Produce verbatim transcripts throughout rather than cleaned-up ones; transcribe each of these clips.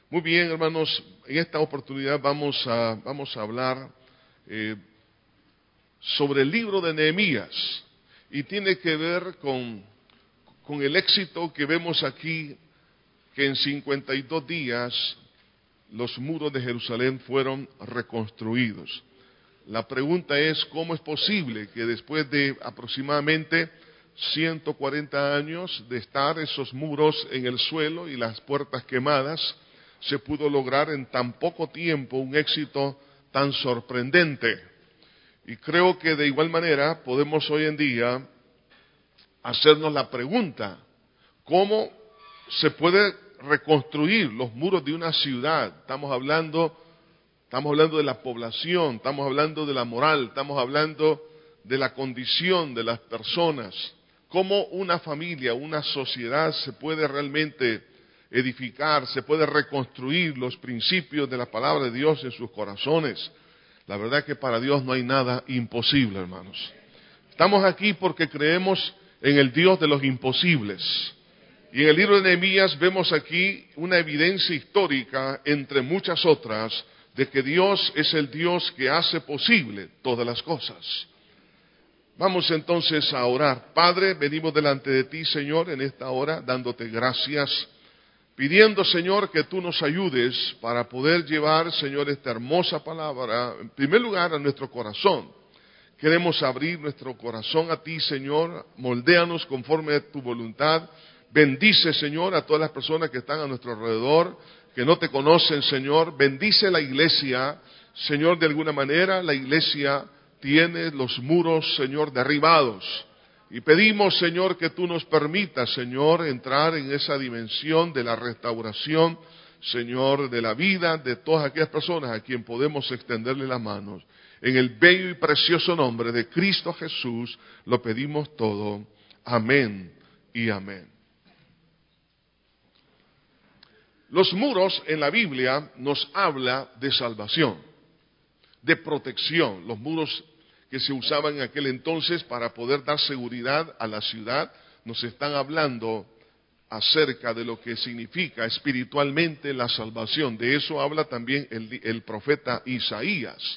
Muy bien, hermanos, en esta oportunidad vamos a, vamos a hablar eh, sobre el libro de Nehemías y tiene que ver con, con el éxito que vemos aquí, que en cincuenta y dos días los muros de Jerusalén fueron reconstruidos. La pregunta es, ¿cómo es posible que después de aproximadamente ciento cuarenta años de estar esos muros en el suelo y las puertas quemadas, se pudo lograr en tan poco tiempo un éxito tan sorprendente? Y creo que de igual manera podemos hoy en día hacernos la pregunta, ¿cómo se puede reconstruir los muros de una ciudad? Estamos hablando, estamos hablando de la población, estamos hablando de la moral, estamos hablando de la condición de las personas. ¿Cómo una familia, una sociedad se puede realmente edificar, se puede reconstruir los principios de la palabra de Dios en sus corazones? La verdad que para Dios no hay nada imposible, hermanos. Estamos aquí porque creemos en el Dios de los imposibles. Y en el libro de Nehemías vemos aquí una evidencia histórica, entre muchas otras, de que Dios es el Dios que hace posible todas las cosas. Vamos entonces a orar. Padre, venimos delante de ti, Señor, en esta hora, dándote gracias, pidiendo, Señor, que tú nos ayudes para poder llevar, Señor, esta hermosa palabra, en primer lugar, a nuestro corazón. Queremos abrir nuestro corazón a ti, Señor, moldéanos conforme a tu voluntad. Bendice, Señor, a todas las personas que están a nuestro alrededor, que no te conocen, Señor. Bendice la iglesia, Señor, de alguna manera. La iglesia tiene los muros, Señor, derribados. Y pedimos, Señor, que tú nos permitas, Señor, entrar en esa dimensión de la restauración, Señor, de la vida de todas aquellas personas a quien podemos extenderle las manos. En el bello y precioso nombre de Cristo Jesús lo pedimos todo. Amén y amén. Los muros en la Biblia nos habla de salvación, de protección. Los muros que se usaban en aquel entonces para poder dar seguridad a la ciudad, nos están hablando acerca de lo que significa espiritualmente la salvación. De eso habla también el, el profeta Isaías.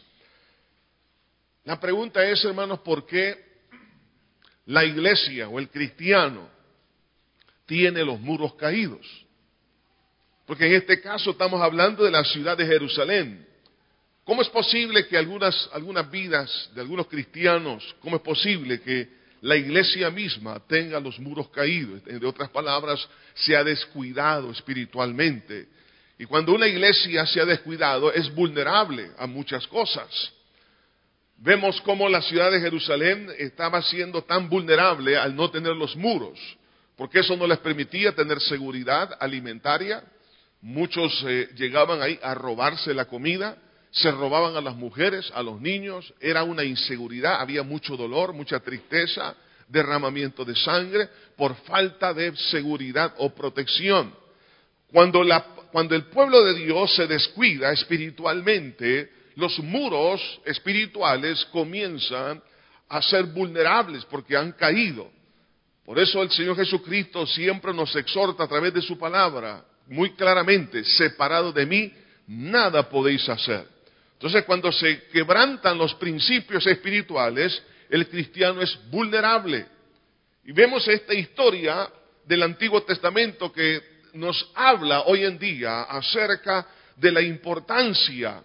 La pregunta es, hermanos, ¿por qué la iglesia o el cristiano tiene los muros caídos? Porque en este caso estamos hablando de la ciudad de Jerusalén. ¿Cómo es posible que algunas, algunas vidas de algunos cristianos, cómo es posible que la iglesia misma tenga los muros caídos? En otras palabras, se ha descuidado espiritualmente. Y cuando una iglesia se ha descuidado, es vulnerable a muchas cosas. Vemos cómo la ciudad de Jerusalén estaba siendo tan vulnerable al no tener los muros, porque eso no les permitía tener seguridad alimentaria. Muchos eh, llegaban ahí a robarse la comida. Se robaban a las mujeres, a los niños, era una inseguridad, había mucho dolor, mucha tristeza, derramamiento de sangre, por falta de seguridad o protección. Cuando, la, cuando el pueblo de Dios se descuida espiritualmente, los muros espirituales comienzan a ser vulnerables porque han caído. Por eso el Señor Jesucristo siempre nos exhorta a través de su palabra, muy claramente, separado de mí, nada podéis hacer. Entonces, cuando se quebrantan los principios espirituales, el cristiano es vulnerable. Y vemos esta historia del Antiguo Testamento que nos habla hoy en día acerca de la importancia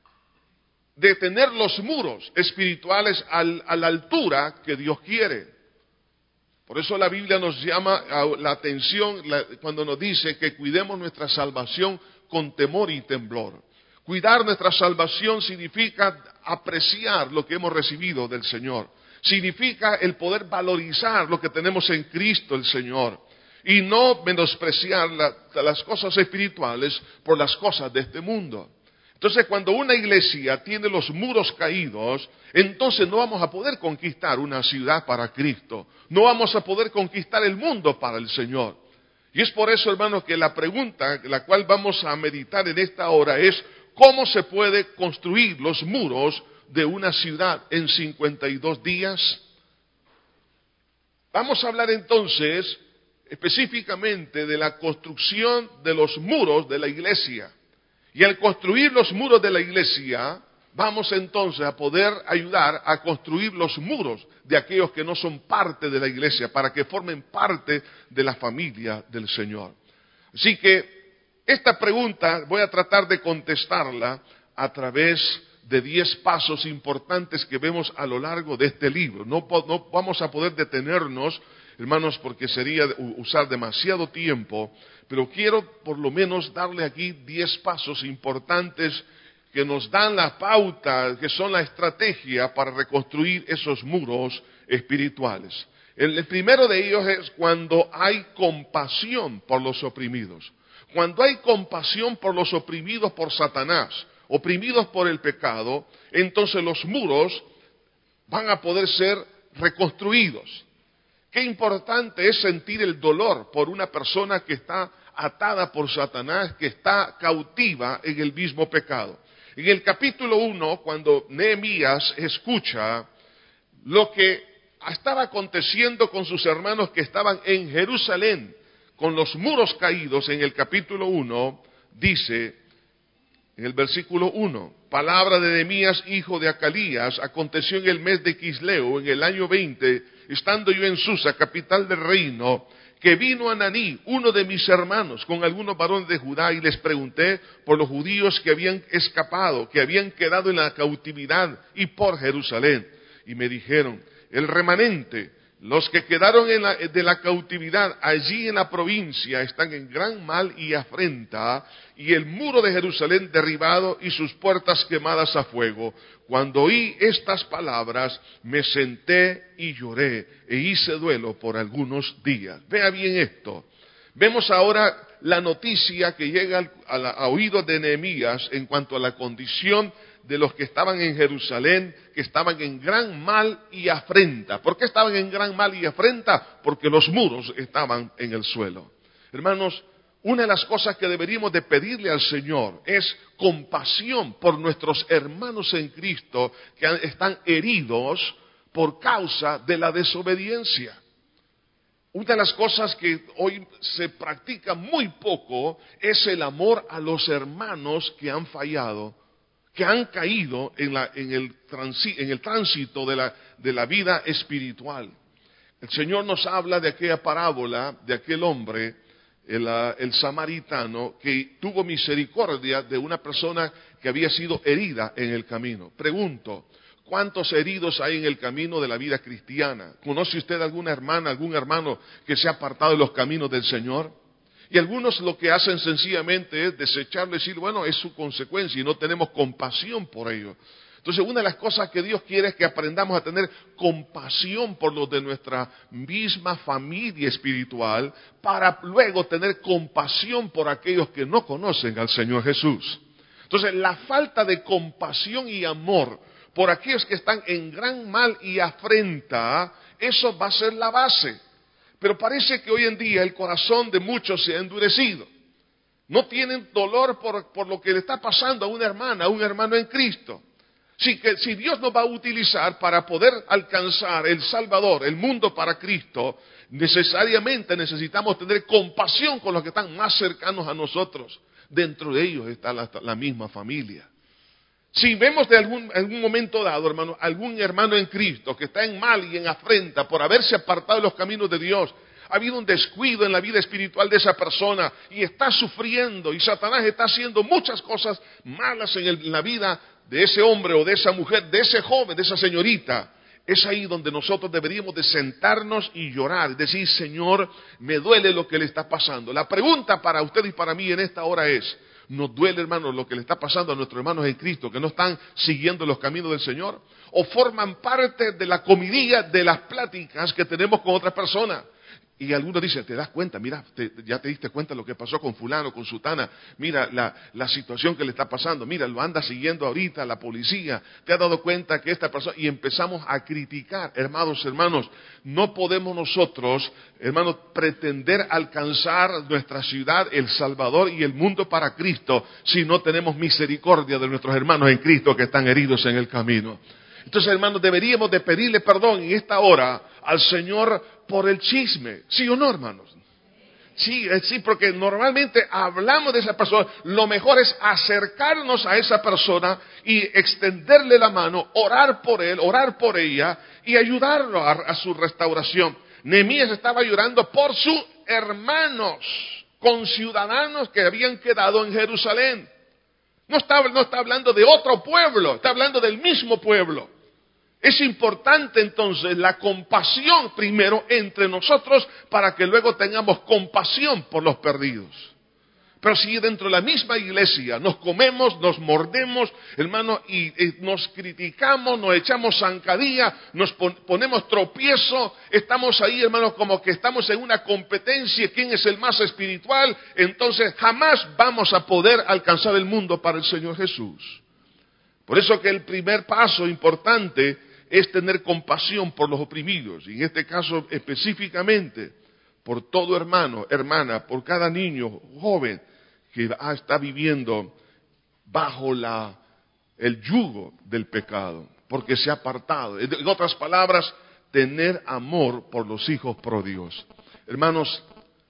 de tener los muros espirituales al, a la altura que Dios quiere. Por eso la Biblia nos llama la atención la, cuando nos dice que cuidemos nuestra salvación con temor y temblor. Cuidar nuestra salvación significa apreciar lo que hemos recibido del Señor. Significa el poder valorizar lo que tenemos en Cristo el Señor. Y no menospreciar la, las cosas espirituales por las cosas de este mundo. Entonces, cuando una iglesia tiene los muros caídos, entonces no vamos a poder conquistar una ciudad para Cristo. No vamos a poder conquistar el mundo para el Señor. Y es por eso, hermanos, que la pregunta, la cual vamos a meditar en esta hora es, ¿cómo se puede construir los muros de una ciudad en cincuenta y dos días? Vamos a hablar entonces específicamente de la construcción de los muros de la iglesia. Y al construir los muros de la iglesia, vamos entonces a poder ayudar a construir los muros de aquellos que no son parte de la iglesia, para que formen parte de la familia del Señor. Así que esta pregunta voy a tratar de contestarla a través de diez pasos importantes que vemos a lo largo de este libro. No, no vamos a poder detenernos, hermanos, porque sería usar demasiado tiempo, pero quiero por lo menos darle aquí diez pasos importantes que nos dan la pauta, que son la estrategia para reconstruir esos muros espirituales. El, el primero de ellos es cuando hay compasión por los oprimidos. Cuando hay compasión por los oprimidos por Satanás, oprimidos por el pecado, entonces los muros van a poder ser reconstruidos. Qué importante es sentir el dolor por una persona que está atada por Satanás, que está cautiva en el mismo pecado. En el capítulo uno, cuando Nehemías escucha lo que estaba aconteciendo con sus hermanos que estaban en Jerusalén, con los muros caídos, en el capítulo uno, dice, en el versículo uno, palabra de Nehemías, hijo de Acalías, aconteció en el mes de Quisleo, en el año veinte, estando yo en Susa, capital del reino, que vino Ananí, uno de mis hermanos, con algunos varones de Judá, y les pregunté por los judíos que habían escapado, que habían quedado en la cautividad, y por Jerusalén. Y me dijeron, el remanente, los que quedaron en la, de la cautividad allí en la provincia están en gran mal y afrenta, y el muro de Jerusalén derribado y sus puertas quemadas a fuego. Cuando oí estas palabras, me senté y lloré, e hice duelo por algunos días. Vea bien esto. Vemos ahora la noticia que llega a, la, a oídos de Nehemías en cuanto a la condición de los que estaban en Jerusalén, que estaban en gran mal y afrenta. ¿Por qué estaban en gran mal y afrenta? Porque los muros estaban en el suelo. Hermanos, una de las cosas que deberíamos de pedirle al Señor es compasión por nuestros hermanos en Cristo que están heridos por causa de la desobediencia. Una de las cosas que hoy se practica muy poco es el amor a los hermanos que han fallado, que han caído en, la, en, el, transi, en el tránsito de la, de la vida espiritual. El Señor nos habla de aquella parábola de aquel hombre, el, el samaritano, que tuvo misericordia de una persona que había sido herida en el camino. Pregunto, ¿cuántos heridos hay en el camino de la vida cristiana? ¿Conoce usted alguna hermana, algún hermano que se ha apartado de los caminos del Señor? Y algunos lo que hacen sencillamente es desecharlo y decir, bueno, es su consecuencia y no tenemos compasión por ello. Entonces, una de las cosas que Dios quiere es que aprendamos a tener compasión por los de nuestra misma familia espiritual, para luego tener compasión por aquellos que no conocen al Señor Jesús. Entonces, la falta de compasión y amor por aquellos que están en gran mal y afrenta, eso va a ser la base. Pero parece que hoy en día el corazón de muchos se ha endurecido. No tienen dolor por, por lo que le está pasando a una hermana, a un hermano en Cristo. Si, que, si Dios nos va a utilizar para poder alcanzar el Salvador, el mundo para Cristo, necesariamente necesitamos tener compasión con los que están más cercanos a nosotros. Dentro de ellos está la, la misma familia. Si vemos de algún, algún momento dado, hermano, algún hermano en Cristo que está en mal y en afrenta por haberse apartado de los caminos de Dios, ha habido un descuido en la vida espiritual de esa persona y está sufriendo, y Satanás está haciendo muchas cosas malas en, el, en la vida de ese hombre o de esa mujer, de ese joven, de esa señorita. Es ahí donde nosotros deberíamos de sentarnos y llorar, decir, Señor, me duele lo que le está pasando. La pregunta para usted y para mí en esta hora es, ¿nos duele, hermanos, lo que le está pasando a nuestros hermanos en Cristo que no están siguiendo los caminos del Señor? ¿O forman parte de la comidilla de las pláticas que tenemos con otras personas? Y algunos dicen, te das cuenta, mira, te, ya te diste cuenta lo que pasó con fulano, con sutana, mira la, la situación que le está pasando, mira, lo anda siguiendo ahorita la policía, te has dado cuenta que esta persona, y empezamos a criticar, hermanos, hermanos, no podemos nosotros, hermanos, pretender alcanzar nuestra ciudad, El Salvador y el mundo para Cristo, si no tenemos misericordia de nuestros hermanos en Cristo que están heridos en el camino. Entonces, hermanos, deberíamos de pedirle perdón en esta hora al Señor por el chisme, ¿sí o no, hermanos? Sí, sí, porque normalmente hablamos de esa persona. Lo mejor es acercarnos a esa persona y extenderle la mano, orar por él, orar por ella y ayudarlo a, a su restauración. Nehemías estaba llorando por sus hermanos, conciudadanos que habían quedado en Jerusalén. No está, no está hablando de otro pueblo, está hablando del mismo pueblo. Es importante entonces la compasión primero entre nosotros para que luego tengamos compasión por los perdidos. Pero si dentro de la misma iglesia nos comemos, nos mordemos, hermano, y, y nos criticamos, nos echamos zancadilla, nos pon, ponemos tropiezo, estamos ahí, hermano, como que estamos en una competencia, quién es el más espiritual, entonces jamás vamos a poder alcanzar el mundo para el Señor Jesús. Por eso que el primer paso importante es tener compasión por los oprimidos, y en este caso específicamente por todo hermano, hermana, por cada niño, joven que está viviendo bajo la, el yugo del pecado, porque se ha apartado. En otras palabras, tener amor por los hijos pródigos. Hermanos,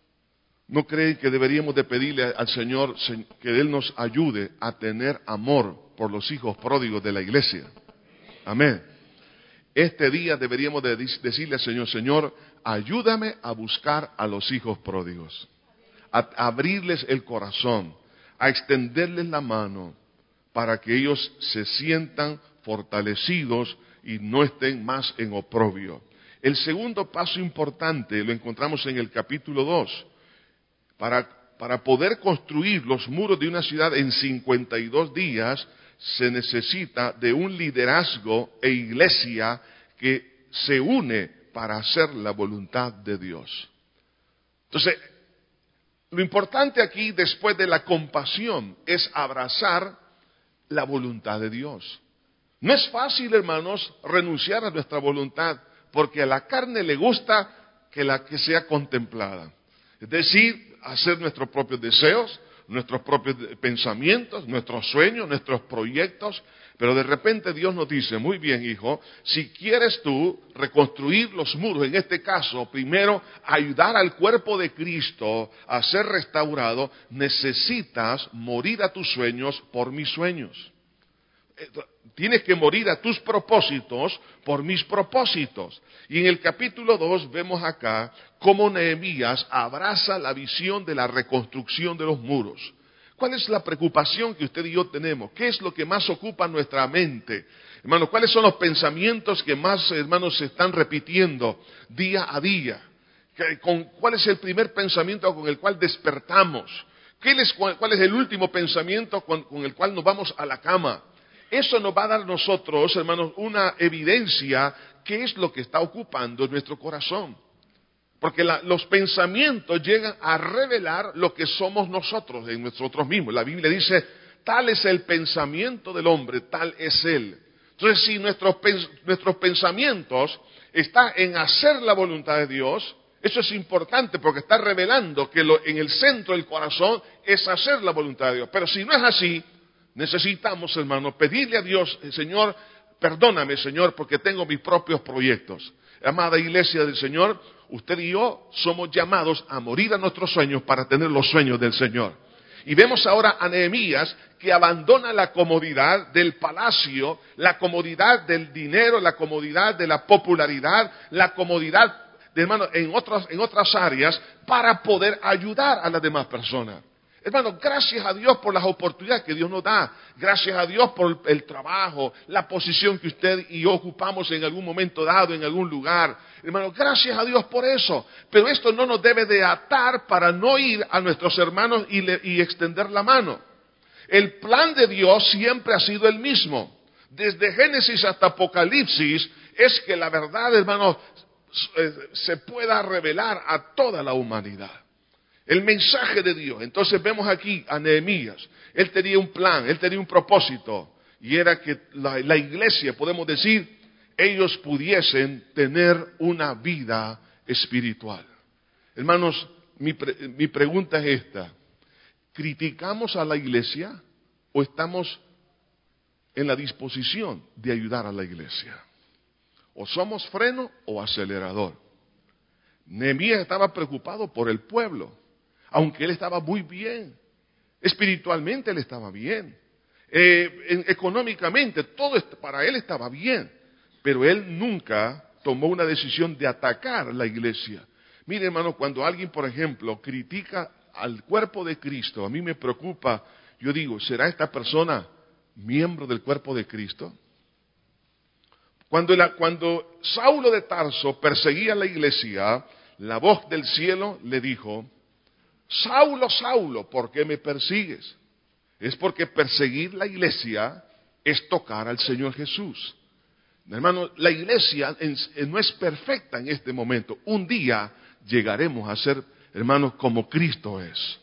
¿no creen que deberíamos de pedirle al Señor que Él nos ayude a tener amor por los hijos pródigos de la iglesia? Amén. Este día deberíamos de decirle al Señor, Señor, ayúdame a buscar a los hijos pródigos, a abrirles el corazón, a extenderles la mano, para que ellos se sientan fortalecidos y no estén más en oprobio. El segundo paso importante lo encontramos en el capítulo dos. Para, para poder construir los muros de una ciudad en cincuenta y dos días, se necesita de un liderazgo e iglesia que se une para hacer la voluntad de Dios. Entonces, lo importante aquí, después de la compasión, es abrazar la voluntad de Dios. No es fácil, hermanos, renunciar a nuestra voluntad, porque a la carne le gusta que la que sea contemplada. Es decir, hacer nuestros propios deseos, nuestros propios pensamientos, nuestros sueños, nuestros proyectos, pero de repente Dios nos dice, muy bien, hijo, si quieres tú reconstruir los muros, en este caso, primero ayudar al cuerpo de Cristo a ser restaurado, necesitas morir a tus sueños por mis sueños. Tienes que morir a tus propósitos por mis propósitos. Y en el capítulo dos vemos acá cómo Nehemías abraza la visión de la reconstrucción de los muros. ¿Cuál es la preocupación que usted y yo tenemos? ¿Qué es lo que más ocupa nuestra mente? Hermanos, ¿cuáles son los pensamientos que más, hermanos, se están repitiendo día a día? ¿Cuál es el primer pensamiento con el cual despertamos? ¿Cuál es el último pensamiento con el cual nos vamos a la cama? Eso nos va a dar a nosotros, hermanos, una evidencia qué es lo que está ocupando nuestro corazón. Porque la, los pensamientos llegan a revelar lo que somos nosotros en nosotros mismos. La Biblia dice, tal es el pensamiento del hombre, tal es él. Entonces, si nuestros, nuestros pensamientos están en hacer la voluntad de Dios, eso es importante porque está revelando que lo, en el centro del corazón es hacer la voluntad de Dios. Pero si no es así, necesitamos, hermanos, pedirle a Dios, Señor, perdóname, Señor, porque tengo mis propios proyectos. Amada iglesia del Señor, usted y yo somos llamados a morir a nuestros sueños para tener los sueños del Señor. Y vemos ahora a Nehemías que abandona la comodidad del palacio, la comodidad del dinero, la comodidad de la popularidad, la comodidad, de, hermano, en otras, en otras áreas para poder ayudar a las demás personas. Hermano, gracias a Dios por las oportunidades que Dios nos da. Gracias a Dios por el trabajo, la posición que usted y yo ocupamos en algún momento dado, en algún lugar. Hermano, gracias a Dios por eso. Pero esto no nos debe de atar para no ir a nuestros hermanos y, le, y extender la mano. El plan de Dios siempre ha sido el mismo. Desde Génesis hasta Apocalipsis es que la verdad, hermano, se pueda revelar a toda la humanidad. El mensaje de Dios. Entonces vemos aquí a Nehemías. Él tenía un plan, él tenía un propósito. Y era que la, la iglesia, podemos decir, ellos pudiesen tener una vida espiritual. Hermanos, mi, pre, mi pregunta es esta. ¿Criticamos a la iglesia o estamos en la disposición de ayudar a la iglesia? O somos freno o acelerador. Nehemías estaba preocupado por el pueblo. aunque él estaba muy bien. Espiritualmente él estaba bien. Eh, en, económicamente, todo para él estaba bien. Pero él nunca tomó una decisión de atacar la iglesia. Mire, hermano, cuando alguien, por ejemplo, critica al cuerpo de Cristo, a mí me preocupa. Yo digo, ¿será esta persona miembro del cuerpo de Cristo? Cuando, la, cuando Saulo de Tarso perseguía a la iglesia, la voz del cielo le dijo, Saulo, Saulo, ¿por qué me persigues? Es porque perseguir la iglesia es tocar al Señor Jesús. Hermano, la iglesia en, en, no es perfecta en este momento. Un día llegaremos a ser, hermanos, como Cristo es.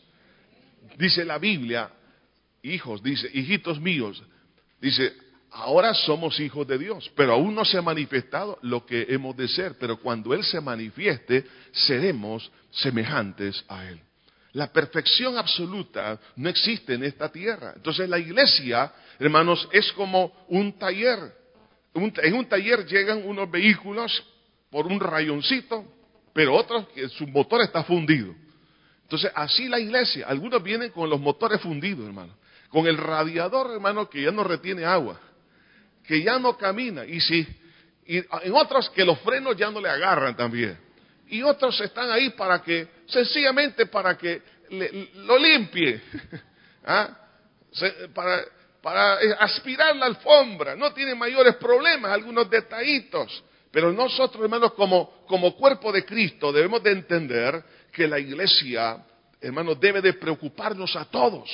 Dice la Biblia, hijos, dice, hijitos míos, dice, ahora somos hijos de Dios, pero aún no se ha manifestado lo que hemos de ser, pero cuando Él se manifieste, seremos semejantes a Él. La perfección absoluta no existe en esta tierra. Entonces la iglesia, hermanos, es como un taller. Un, en un taller llegan unos vehículos por un rayoncito, pero otros que su motor está fundido. Entonces así la iglesia, algunos vienen con los motores fundidos, hermano, con el radiador, hermano, que ya no retiene agua, que ya no camina, y si, y en otros que los frenos ya no le agarran también, y otros están ahí para que, sencillamente para que le, lo limpie, ¿ah? Se, para, para aspirar la alfombra, no tiene mayores problemas, algunos detallitos, pero nosotros, hermanos, como, como cuerpo de Cristo, debemos de entender que la iglesia, hermanos, debe de preocuparnos a todos.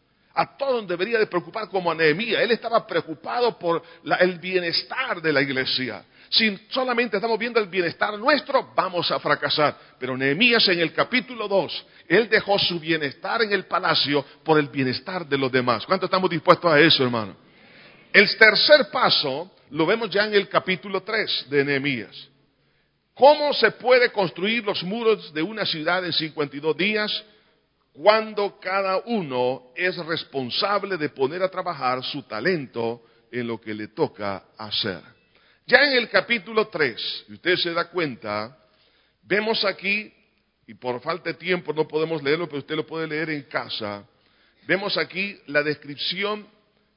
A todos debería de preocupar, como a Nehemías. Él estaba preocupado por la, el bienestar de la iglesia. Si solamente estamos viendo el bienestar nuestro, vamos a fracasar. Pero Nehemías en el capítulo dos, él dejó su bienestar en el palacio por el bienestar de los demás. ¿Cuánto estamos dispuestos a eso, hermano? El tercer paso lo vemos ya en el capítulo tres de Nehemías. ¿Cómo se puede construir los muros de una ciudad en cincuenta y dos días? Cuando cada uno es responsable de poner a trabajar su talento en lo que le toca hacer. Ya en el capítulo tres, si usted se da cuenta, vemos aquí, y por falta de tiempo no podemos leerlo, pero usted lo puede leer en casa, vemos aquí la descripción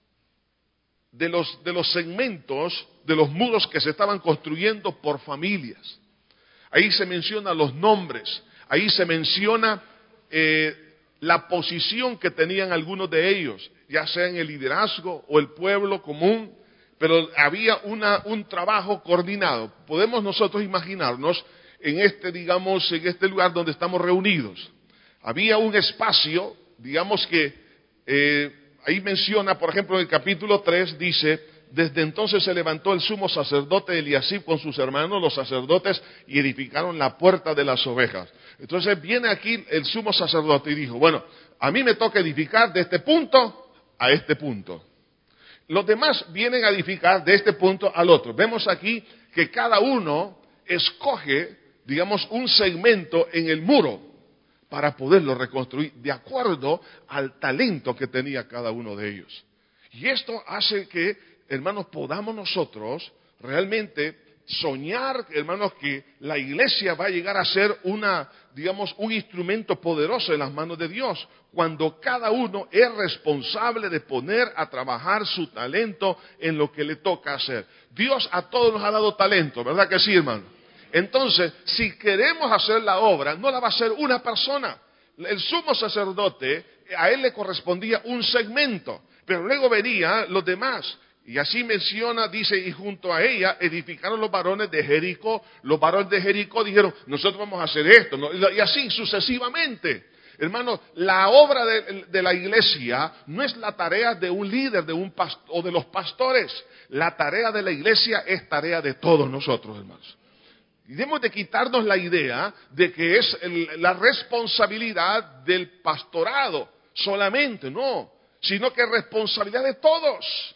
de los, de los segmentos, de los muros que se estaban construyendo por familias. Ahí se mencionan los nombres, ahí se menciona eh, la posición que tenían algunos de ellos, ya sea en el liderazgo o el pueblo común, pero había una, un trabajo coordinado. Podemos nosotros imaginarnos en este, digamos, en este lugar donde estamos reunidos. Había un espacio, digamos que, eh, ahí menciona, por ejemplo, en el capítulo tres, dice, desde entonces se levantó el sumo sacerdote Eliasib con sus hermanos, los sacerdotes, y edificaron la puerta de las ovejas. Entonces viene aquí el sumo sacerdote y dijo, bueno, a mí me toca edificar de este punto a este punto. Los demás vienen a edificar de este punto al otro. Vemos aquí que cada uno escoge, digamos, un segmento en el muro para poderlo reconstruir de acuerdo al talento que tenía cada uno de ellos. Y esto hace que, hermanos, podamos nosotros realmente soñar, hermanos, que la iglesia va a llegar a ser una, digamos, un instrumento poderoso en las manos de Dios, cuando cada uno es responsable de poner a trabajar su talento en lo que le toca hacer. Dios a todos nos ha dado talento, ¿verdad que sí, hermano? Entonces, si queremos hacer la obra, no la va a hacer una persona. El sumo sacerdote, a él le correspondía un segmento, pero luego venían los demás. Y así menciona, dice, y junto a ella edificaron los varones de Jericó. Los varones de Jericó dijeron, nosotros vamos a hacer esto, ¿no? Y así sucesivamente. Hermanos, la obra de, de la iglesia no es la tarea de un líder de un past- o de los pastores. La tarea de la iglesia es tarea de todos nosotros, hermanos. Y debemos de quitarnos la idea de que es el, la responsabilidad del pastorado solamente, no, sino que es responsabilidad de todos.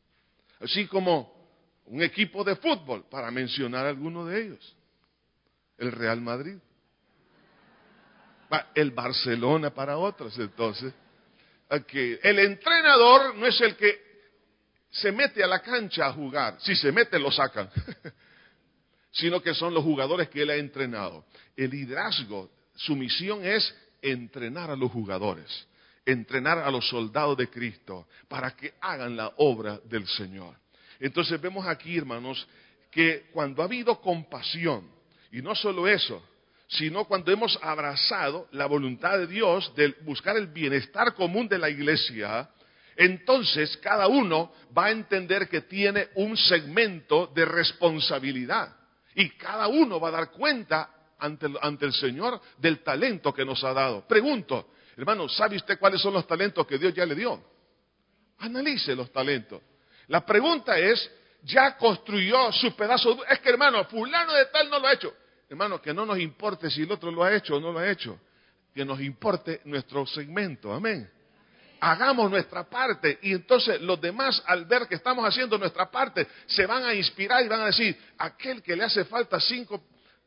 Así como un equipo de fútbol, para mencionar alguno de ellos. El Real Madrid. El Barcelona para otros, entonces. Okay. El entrenador no es el que se mete a la cancha a jugar. Si se mete, lo sacan. Sino que son los jugadores que él ha entrenado. El liderazgo, su misión es entrenar a los jugadores, entrenar a los soldados de Cristo para que hagan la obra del Señor. Entonces vemos aquí, hermanos, que cuando ha habido compasión, y no solo eso, sino cuando hemos abrazado la voluntad de Dios de buscar el bienestar común de la iglesia, entonces cada uno va a entender que tiene un segmento de responsabilidad. Y cada uno va a dar cuenta ante, ante el Señor del talento que nos ha dado. Pregunto, hermano, ¿sabe usted cuáles son los talentos que Dios ya le dio? Analice los talentos. La pregunta es, ¿ya construyó su pedazo? Es que, hermano, fulano de tal no lo ha hecho. Hermano, que no nos importe si el otro lo ha hecho o no lo ha hecho. Que nos importe nuestro segmento. Amén. Hagamos nuestra parte y entonces los demás al ver que estamos haciendo nuestra parte se van a inspirar y van a decir, aquel que le hace falta cinco,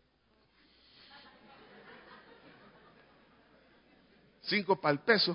cinco para el peso,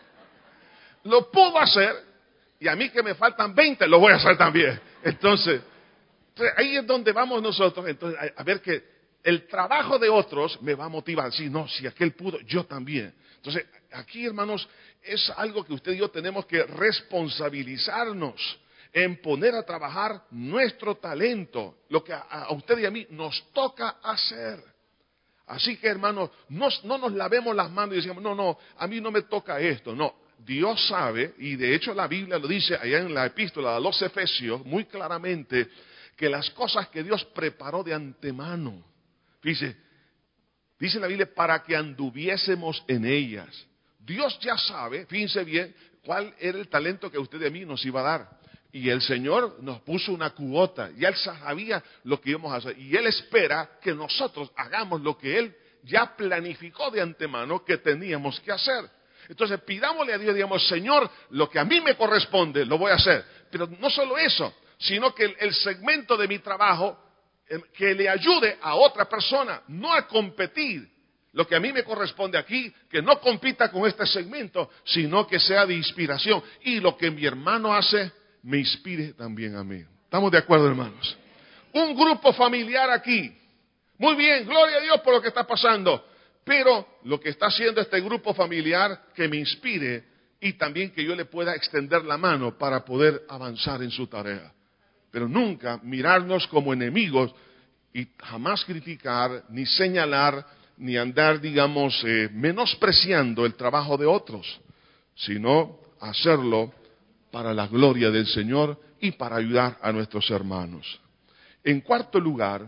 lo pudo hacer y a mí que me faltan veinte lo voy a hacer también. Entonces, ahí es donde vamos nosotros, entonces a, a ver que el trabajo de otros me va a motivar. Sí, no, si aquel pudo, yo también. Entonces, aquí, hermanos, es algo que usted y yo tenemos que responsabilizarnos en poner a trabajar nuestro talento, lo que a, a usted y a mí nos toca hacer. Así que, hermanos, no, no nos lavemos las manos y decimos, no, no, a mí no me toca esto. No, Dios sabe, y de hecho la Biblia lo dice allá en la epístola a los Efesios, muy claramente, que las cosas que Dios preparó de antemano, dice, dice la Biblia, para que anduviésemos en ellas. Dios ya sabe, fíjense bien, cuál era el talento que usted y a mí nos iba a dar. Y el Señor nos puso una cuota, y Él sabía lo que íbamos a hacer. Y Él espera que nosotros hagamos lo que Él ya planificó de antemano que teníamos que hacer. Entonces pidámosle a Dios, digamos, Señor, lo que a mí me corresponde, lo voy a hacer. Pero no solo eso, sino que el, el segmento de mi trabajo, que le ayude a otra persona, no a competir. Lo que a mí me corresponde aquí, que no compita con este segmento, sino que sea de inspiración. Y lo que mi hermano hace, me inspire también a mí. ¿Estamos de acuerdo, hermanos? Un grupo familiar aquí. Muy bien, gloria a Dios por lo que está pasando. Pero lo que está haciendo este grupo familiar, que me inspire y también que yo le pueda extender la mano para poder avanzar en su tarea. Pero nunca mirarnos como enemigos y jamás criticar, ni señalar, ni andar, digamos, eh, menospreciando el trabajo de otros, sino hacerlo para la gloria del Señor y para ayudar a nuestros hermanos. En cuarto lugar,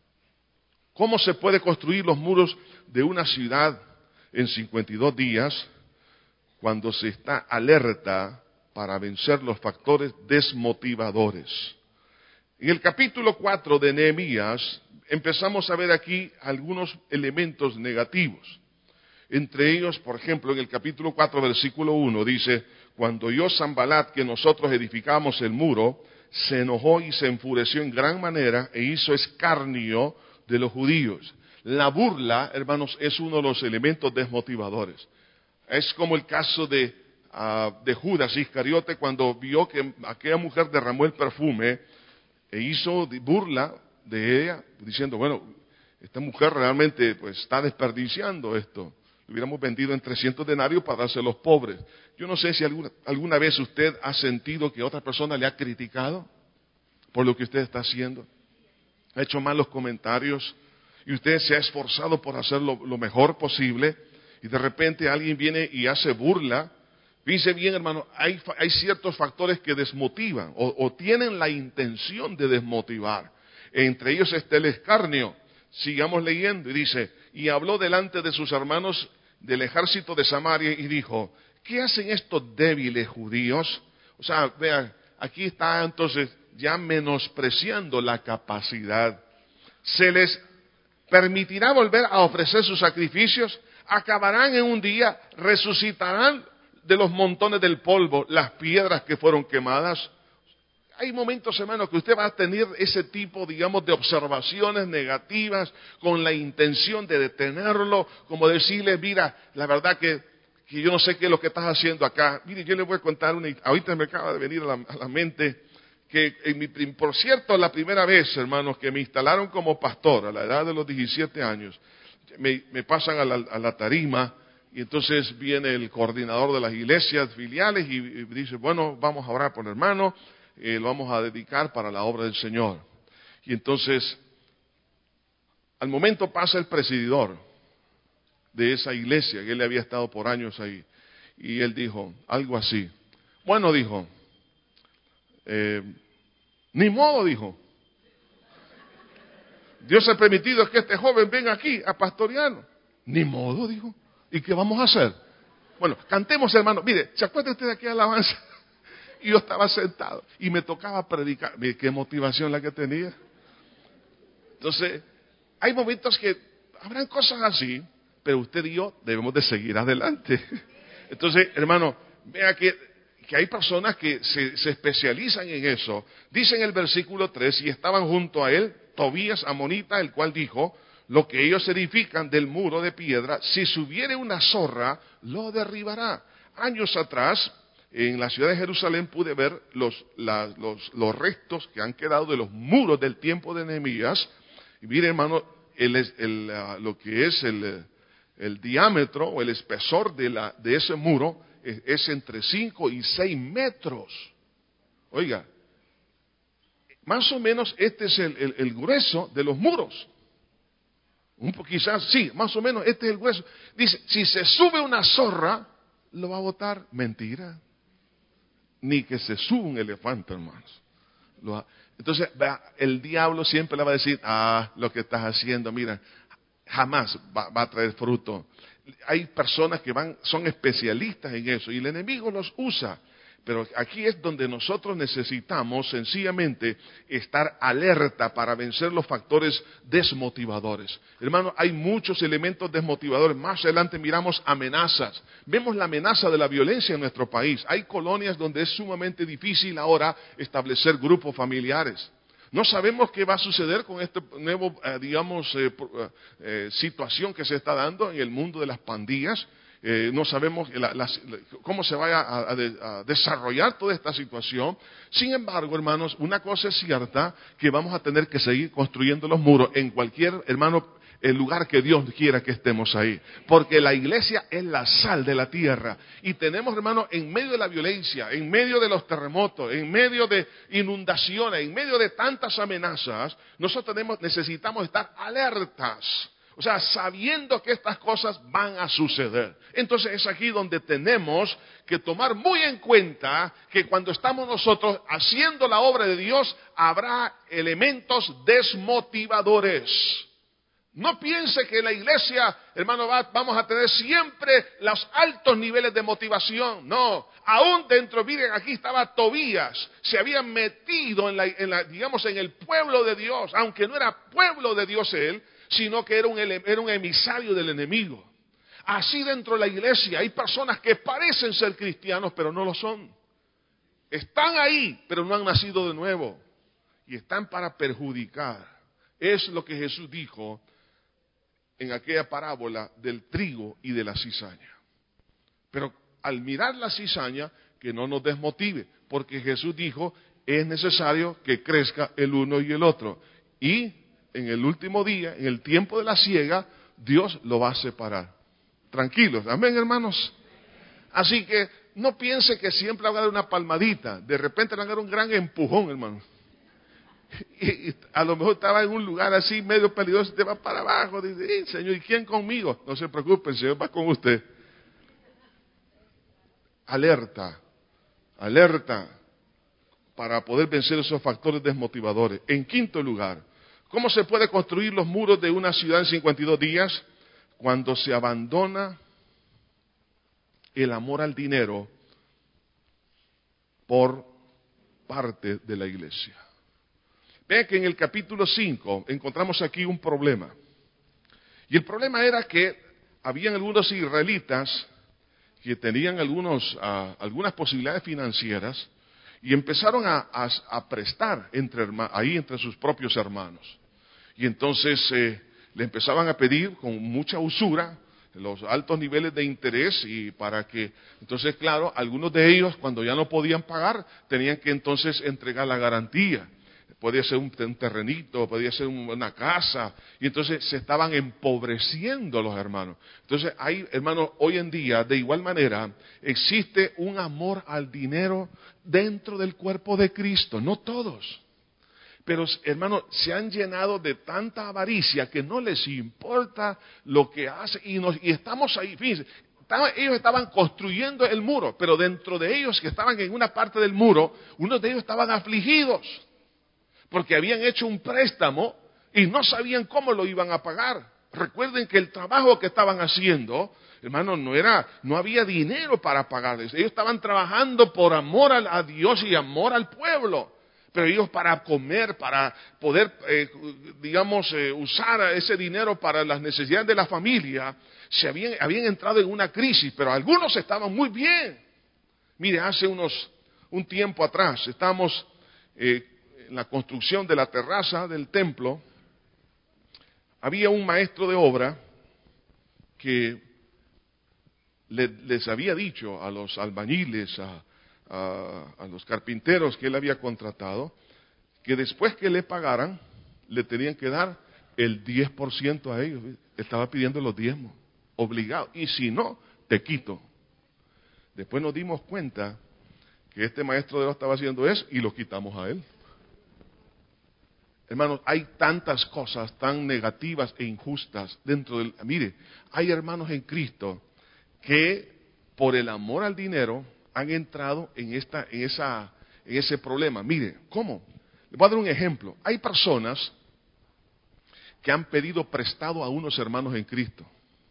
¿cómo se puede construir los muros de una ciudad en cincuenta y dos días cuando se está alerta para vencer los factores desmotivadores? En el capítulo cuatro de Nehemías empezamos a ver aquí algunos elementos negativos. Entre ellos, por ejemplo, en el capítulo cuatro, versículo uno, dice, cuando oyó Sanbalat que nosotros edificamos el muro, se enojó y se enfureció en gran manera e hizo escarnio de los judíos. La burla, hermanos, es uno de los elementos desmotivadores. Es como el caso de, uh, de Judas Iscariote cuando vio que aquella mujer derramó el perfume e hizo burla de ella, diciendo, bueno, esta mujer realmente pues está desperdiciando esto. Lo hubiéramos vendido en trescientos denarios para darse a los pobres. Yo no sé si alguna, alguna vez usted ha sentido que otra persona le ha criticado por lo que usted está haciendo. Ha hecho malos comentarios y usted se ha esforzado por hacer lo, lo mejor posible y de repente alguien viene y hace burla. Fíjense bien, hermano, hay, hay ciertos factores que desmotivan o, o tienen la intención de desmotivar. Entre ellos está el escarnio. Sigamos leyendo y dice, y habló delante de sus hermanos del ejército de Samaria y dijo, ¿qué hacen estos débiles judíos? O sea, vean, aquí está entonces ya menospreciando la capacidad. ¿Se les permitirá volver a ofrecer sus sacrificios? ¿Acabarán en un día? ¿Resucitarán de los montones del polvo las piedras que fueron quemadas? Hay momentos, hermanos, que usted va a tener ese tipo, digamos, de observaciones negativas con la intención de detenerlo, como decirle, mira, la verdad que, que yo no sé qué es lo que estás haciendo acá. Mire, yo le voy a contar una, ahorita me acaba de venir a la, a la mente, que en mi, por cierto, la primera vez, hermanos, que me instalaron como pastor a la edad de los diecisiete años, me, me pasan a la, a la tarima Y entonces viene el coordinador de las iglesias filiales y, y dice, bueno, vamos a orar por el hermano, eh, lo vamos a dedicar para la obra del Señor. Y entonces, al momento pasa el presididor de esa iglesia, que él había estado por años ahí, y él dijo algo así. Bueno, dijo, eh, ni modo, dijo. Dios ha permitido que este joven venga aquí a pastorearnos. Ni modo, dijo. ¿Y qué vamos a hacer? Bueno, cantemos, hermano. Mire, ¿se acuerda usted de aquella alabanza? Y yo estaba sentado y me tocaba predicar. Mire, qué motivación la que tenía. Entonces, hay momentos que habrán cosas así, pero usted y yo debemos de seguir adelante. Entonces, hermano, vea que, que hay personas que se, se especializan en eso. Dice en el versículo tres, y estaban junto a él Tobías amonita, el cual dijo, lo que ellos edifican del muro de piedra, si subiere una zorra, lo derribará. Años atrás, en la ciudad de Jerusalén pude ver los, la, los, los restos que han quedado de los muros del tiempo de Nehemías. Y mire, hermano, el, el, uh, lo que es el, el diámetro o el espesor de, la, de ese muro es, es entre cinco y seis metros. Oiga, más o menos este es el, el, el grueso de los muros. Un po, quizás, sí, más o menos este es el grueso. Dice, si se sube una zorra, lo va a botar. Mentira. Ni que se suba un elefante, hermanos. Lo ha, entonces, el diablo siempre le va a decir, ah, lo que estás haciendo, mira, jamás va, va a traer fruto. Hay personas que van, son especialistas en eso y el enemigo los usa. Pero aquí es donde nosotros necesitamos sencillamente estar alerta para vencer los factores desmotivadores. Hermano, hay muchos elementos desmotivadores. Más adelante miramos amenazas. Vemos la amenaza de la violencia en nuestro país. Hay colonias donde es sumamente difícil ahora establecer grupos familiares. No sabemos qué va a suceder con esta nueva, eh, digamos, eh, eh, situación que se está dando en el mundo de las pandillas. Eh, no sabemos la, la, cómo se vaya a, a, de, a desarrollar toda esta situación. Sin embargo, hermanos, una cosa es cierta, que vamos a tener que seguir construyendo los muros en cualquier, hermano, el lugar que Dios quiera que estemos ahí. Porque la iglesia es la sal de la tierra. Y tenemos, hermanos, en medio de la violencia, en medio de los terremotos, en medio de inundaciones, en medio de tantas amenazas, nosotros tenemos, necesitamos estar alertas. O sea, sabiendo que estas cosas van a suceder. Entonces es aquí donde tenemos que tomar muy en cuenta que cuando estamos nosotros haciendo la obra de Dios, habrá elementos desmotivadores. No piense que en la iglesia, hermano, va, vamos a tener siempre los altos niveles de motivación. No, aún dentro, miren, aquí estaba Tobías, se había metido en la, en la, digamos, en el pueblo de Dios, aunque no era pueblo de Dios él, sino que era un, era un emisario del enemigo. Así dentro de la iglesia hay personas que parecen ser cristianos, pero no lo son. Están ahí, pero no han nacido de nuevo. Y están para perjudicar. Es lo que Jesús dijo en aquella parábola del trigo y de la cizaña. Pero al mirar la cizaña, que no nos desmotive, porque Jesús dijo, es necesario que crezca el uno y el otro. Y en el último día, en el tiempo de la siega, Dios lo va a separar. Tranquilos, amén, hermanos. Así que no piense que siempre le va a dar una palmadita, de repente le va a dar un gran empujón, hermano. Y, y a lo mejor estaba en un lugar así medio peligroso, te va para abajo, dice, Señor, ¿y quién conmigo? No se preocupe, el Señor va con usted. Alerta, alerta, para poder vencer esos factores desmotivadores. En quinto lugar, ¿cómo se puede construir los muros de una ciudad en cincuenta y dos días? Cuando se abandona el amor al dinero por parte de la iglesia. Vean que en el capítulo cinco encontramos aquí un problema. Y el problema era que habían algunos israelitas que tenían algunos, uh, algunas posibilidades financieras y empezaron a, a, a prestar entre, ahí entre sus propios hermanos. Y entonces eh, le empezaban a pedir con mucha usura los altos niveles de interés y para que, entonces claro, algunos de ellos cuando ya no podían pagar tenían que entonces entregar la garantía. podía ser un, un terrenito, podía ser un, una casa, y entonces se estaban empobreciendo los hermanos. Entonces hay, hermanos, hoy en día, de igual manera, existe un amor al dinero dentro del cuerpo de Cristo, no todos. Pero, hermanos, se han llenado de tanta avaricia que no les importa lo que hacen. Y, nos, y estamos ahí, fíjense, estaban, ellos estaban construyendo el muro, pero dentro de ellos que estaban en una parte del muro, unos de ellos estaban afligidos, porque habían hecho un préstamo y no sabían cómo lo iban a pagar. Recuerden que el trabajo que estaban haciendo, hermanos, no era, no había dinero para pagarles. Ellos estaban trabajando por amor a, a Dios y amor al pueblo. Pero ellos para comer, para poder, eh, digamos, eh, usar ese dinero para las necesidades de la familia, se habían, habían entrado en una crisis, pero algunos estaban muy bien. Mire, hace unos, un tiempo atrás, estábamos eh, en la construcción de la terraza del templo, había un maestro de obra que le, les había dicho a los albañiles, a A, a los carpinteros que él había contratado, que después que le pagaran, le tenían que dar el diez por ciento a ellos. Estaba pidiendo los diezmos, obligado. Y si no, te quito. Después nos dimos cuenta que este maestro de Dios estaba haciendo eso y lo quitamos a él. Hermanos, hay tantas cosas tan negativas e injustas dentro del... Mire, hay hermanos en Cristo que por el amor al dinero han entrado en, esta, en, esa, en ese problema. Mire, ¿cómo? Les voy a dar un ejemplo. Hay personas que han pedido prestado a unos hermanos en Cristo.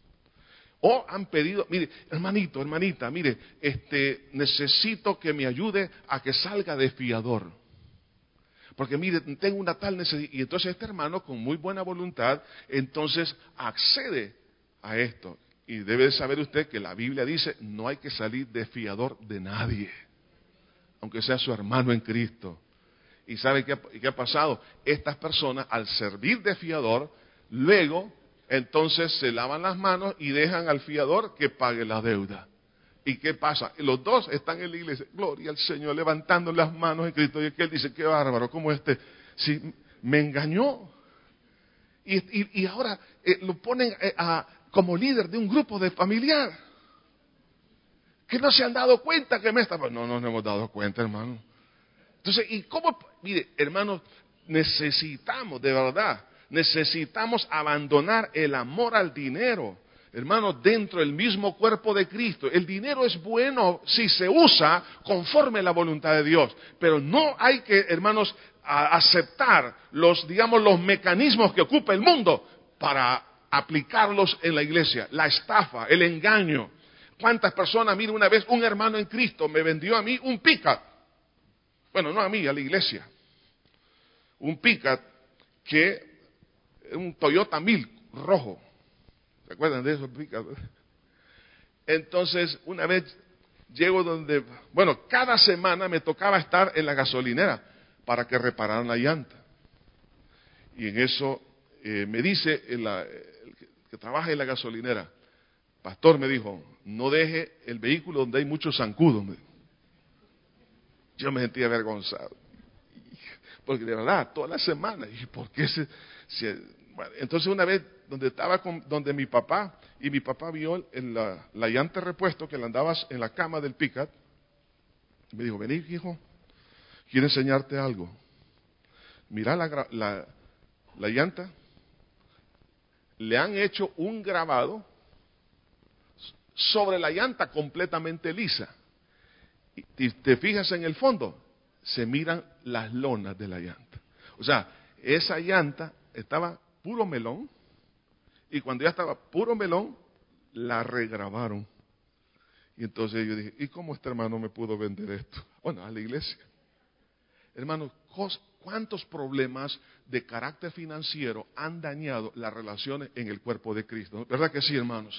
O han pedido, mire, hermanito, hermanita, mire, este, necesito que me ayude a que salga de fiador. Porque mire, tengo una tal necesidad. Y entonces este hermano, con muy buena voluntad, entonces accede a esto. Y debe saber usted que la Biblia dice, no hay que salir de fiador de nadie, aunque sea su hermano en Cristo. ¿Y sabe qué, qué ha pasado? Estas personas, al servir de fiador, luego, entonces se lavan las manos y dejan al fiador que pague la deuda. ¿Y qué pasa? Los dos están en la iglesia, gloria al Señor, levantando las manos en Cristo. Y él dice, qué bárbaro, ¿cómo este? Si me engañó. Y, y, y ahora eh, lo ponen eh, a... como líder de un grupo de familiar, que no se han dado cuenta que me está... No, no nos hemos dado cuenta, hermano. Entonces, ¿y cómo? Mire, hermanos, necesitamos, de verdad, necesitamos abandonar el amor al dinero, hermanos, dentro del mismo cuerpo de Cristo. El dinero es bueno si se usa conforme a la voluntad de Dios, pero no hay que, hermanos, a aceptar los, digamos, los mecanismos que ocupa el mundo para aplicarlos en la iglesia, la estafa, el engaño. ¿Cuántas personas? Mire, una vez un hermano en Cristo me vendió a mí un Pickup. Bueno, no a mí, a la iglesia. Un Pickup que, un Toyota Milk rojo. ¿Se acuerdan de esos Pickup? Entonces, una vez llego donde, bueno, cada semana me tocaba estar en la gasolinera para que repararan la llanta. Y en eso eh, me dice en la... que trabaja en la gasolinera, pastor, me dijo, no deje el vehículo donde hay muchos zancudos. Yo me sentía avergonzado, porque de verdad, toda la semana, y ¿por qué se, se bueno, entonces una vez donde estaba con, donde mi papá, y mi papá vio en la, la llanta repuesto que le andabas en la cama del Pickup, me dijo, vení hijo, quiero enseñarte algo. Mira la, la, la llanta. Le han hecho un grabado sobre la llanta completamente lisa. Y te fijas en el fondo, se miran las lonas de la llanta. O sea, esa llanta estaba puro melón, y cuando ya estaba puro melón, la regrabaron. Y entonces yo dije, ¿y cómo este hermano me pudo vender esto? Bueno, a la iglesia. Hermanos, ¿cuántos problemas de carácter financiero han dañado las relaciones en el cuerpo de Cristo? ¿Verdad que sí, hermanos?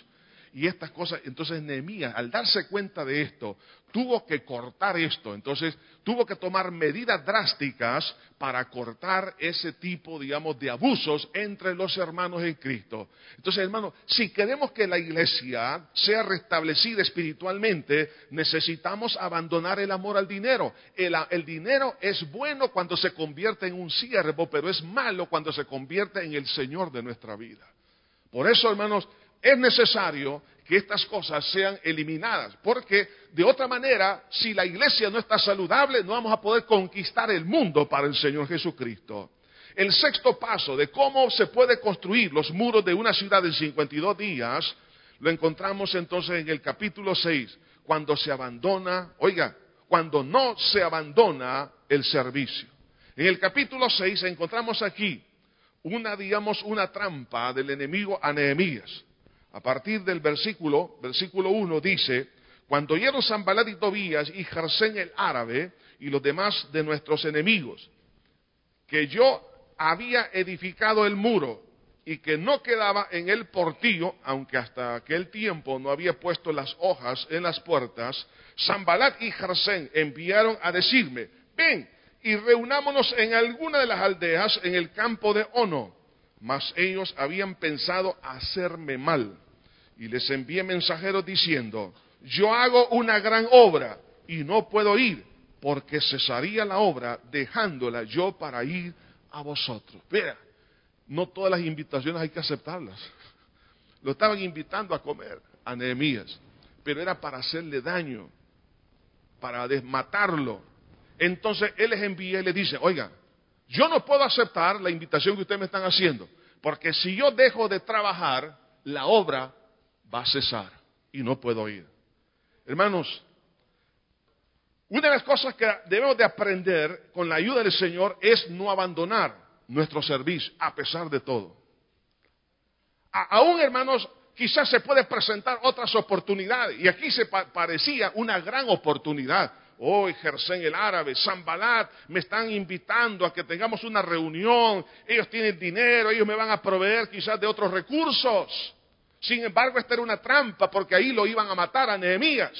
y estas cosas. Entonces Nehemías, al darse cuenta de esto, tuvo que cortar esto. Entonces tuvo que tomar medidas drásticas para cortar ese tipo, digamos, de abusos entre los hermanos en Cristo. Entonces, hermanos, si queremos que la iglesia sea restablecida espiritualmente, necesitamos abandonar el amor al dinero. El, el dinero es bueno cuando se convierte en un siervo, pero es malo cuando se convierte en el Señor de nuestra vida. Por eso, hermanos, es necesario que estas cosas sean eliminadas, porque de otra manera, si la iglesia no está saludable, no vamos a poder conquistar el mundo para el Señor Jesucristo. El sexto paso de cómo se puede construir los muros de una ciudad en cincuenta y dos días, lo encontramos entonces en el capítulo seis, cuando se abandona, oiga, cuando no se abandona el servicio. En el capítulo seis encontramos aquí una, digamos, una trampa del enemigo a Nehemías. A partir del versículo, versículo uno dice, cuando oyeron Sanbalat y Tobías y Gersén el árabe y los demás de nuestros enemigos, que yo había edificado el muro y que no quedaba en el portillo, aunque hasta aquel tiempo no había puesto las hojas en las puertas, Sanbalat y Gersén enviaron a decirme, ven y reunámonos en alguna de las aldeas en el campo de Ono. Mas ellos habían pensado hacerme mal. Y les envié mensajeros diciendo, yo hago una gran obra y no puedo ir, porque cesaría la obra dejándola yo para ir a vosotros. Vea, no todas las invitaciones hay que aceptarlas. Lo estaban invitando a comer a Nehemías, pero era para hacerle daño, para desmatarlo. Entonces él les envía y les dice, oiga, yo no puedo aceptar la invitación que ustedes me están haciendo, porque si yo dejo de trabajar, la obra va a cesar y no puedo ir. Hermanos, una de las cosas que debemos de aprender con la ayuda del Señor es no abandonar nuestro servicio a pesar de todo. A, aún, hermanos, quizás se puede presentar otras oportunidades y aquí se pa- parecía una gran oportunidad. Hoy, oh, Gersén el árabe, Sanbalat, me están invitando a que tengamos una reunión, ellos tienen dinero, ellos me van a proveer quizás de otros recursos. Sin embargo, esta era una trampa porque ahí lo iban a matar a Nehemías.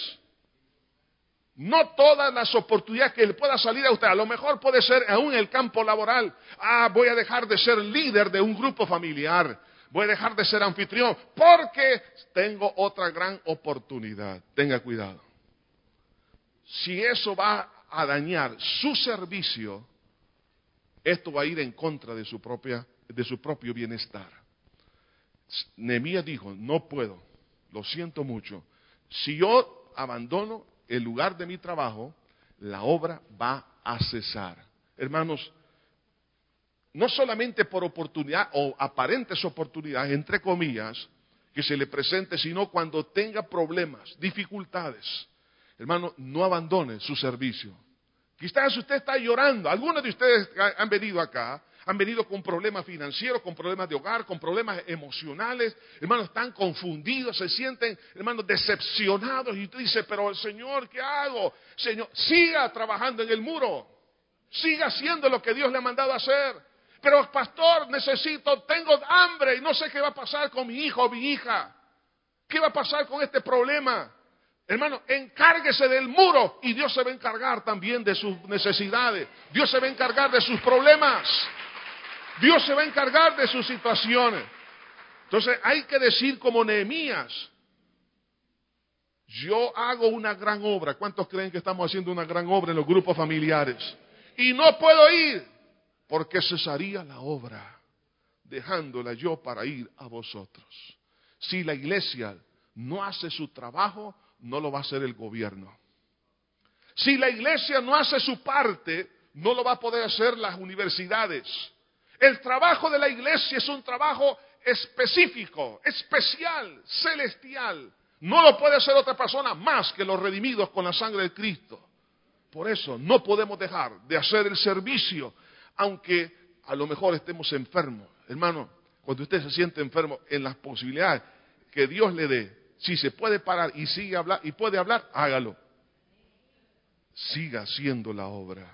No todas las oportunidades que le pueda salir a usted, a lo mejor puede ser aún en el campo laboral. Ah, voy a dejar de ser líder de un grupo familiar, voy a dejar de ser anfitrión, porque tengo otra gran oportunidad. Tenga cuidado. Si eso va a dañar su servicio, esto va a ir en contra de su propia, de su propio bienestar. Nehemías dijo, no puedo, lo siento mucho. Si yo abandono el lugar de mi trabajo, la obra va a cesar. Hermanos, no solamente por oportunidad o aparentes oportunidades, entre comillas, que se le presente, sino cuando tenga problemas, dificultades. Hermano, no abandone su servicio. Quizás usted está llorando. Algunos de ustedes han venido acá, han venido con problemas financieros, con problemas de hogar, con problemas emocionales. Hermanos, están confundidos, se sienten, hermanos, decepcionados. Y usted dice, pero Señor, ¿qué hago? Señor, siga trabajando en el muro. Siga haciendo lo que Dios le ha mandado a hacer. Pero, pastor, necesito, tengo hambre y no sé qué va a pasar con mi hijo o mi hija. ¿Qué va a pasar con este problema? Hermano, encárguese del muro y Dios se va a encargar también de sus necesidades. Dios se va a encargar de sus problemas. Dios se va a encargar de sus situaciones. Entonces hay que decir como Nehemías, yo hago una gran obra. ¿Cuántos creen que estamos haciendo una gran obra en los grupos familiares? Y no puedo ir porque cesaría la obra, dejándola yo para ir a vosotros. Si la iglesia no hace su trabajo, no lo va a hacer el gobierno. Si la iglesia no hace su parte, no lo va a poder hacer las universidades. El trabajo de la iglesia es un trabajo específico, especial, celestial. No lo puede hacer otra persona más que los redimidos con la sangre de Cristo. Por eso no podemos dejar de hacer el servicio, aunque a lo mejor estemos enfermos. Hermano, cuando usted se siente enfermo, en las posibilidades que Dios le dé, si se puede parar y sigue hablar y puede hablar, hágalo. Siga haciendo la obra.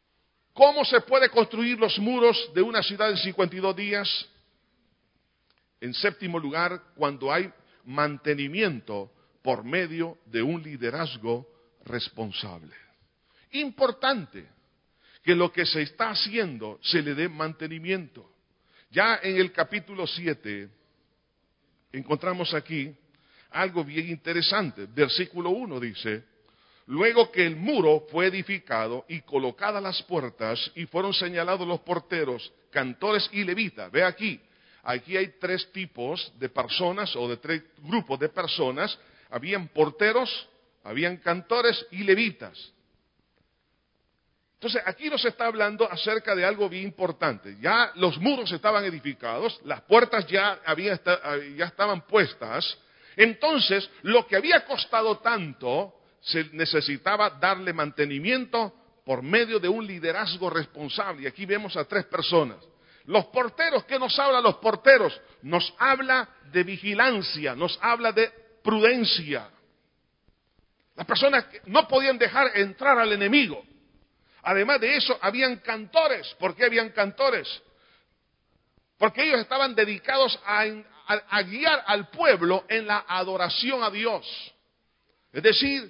¿Cómo se puede construir los muros de una ciudad en cincuenta y dos días? En séptimo lugar, cuando hay mantenimiento por medio de un liderazgo responsable. Importante que lo que se está haciendo se le dé mantenimiento. Ya en el capítulo siete encontramos aquí algo bien interesante. Versículo uno dice: luego que el muro fue edificado y colocadas las puertas y fueron señalados los porteros, cantores y levitas. Ve aquí, aquí hay tres tipos de personas o de tres grupos de personas. Habían porteros, habían cantores y levitas. Entonces aquí nos está hablando acerca de algo bien importante. Ya los muros estaban edificados, las puertas ya, había, ya estaban puestas. Entonces, lo que había costado tanto, se necesitaba darle mantenimiento por medio de un liderazgo responsable. Y aquí vemos a tres personas. Los porteros, ¿qué nos habla los porteros? Nos habla de vigilancia, nos habla de prudencia. Las personas que no podían dejar entrar al enemigo. Además de eso, habían cantores. ¿Por qué habían cantores? Porque ellos estaban dedicados a, a, a guiar al pueblo en la adoración a Dios. Es decir,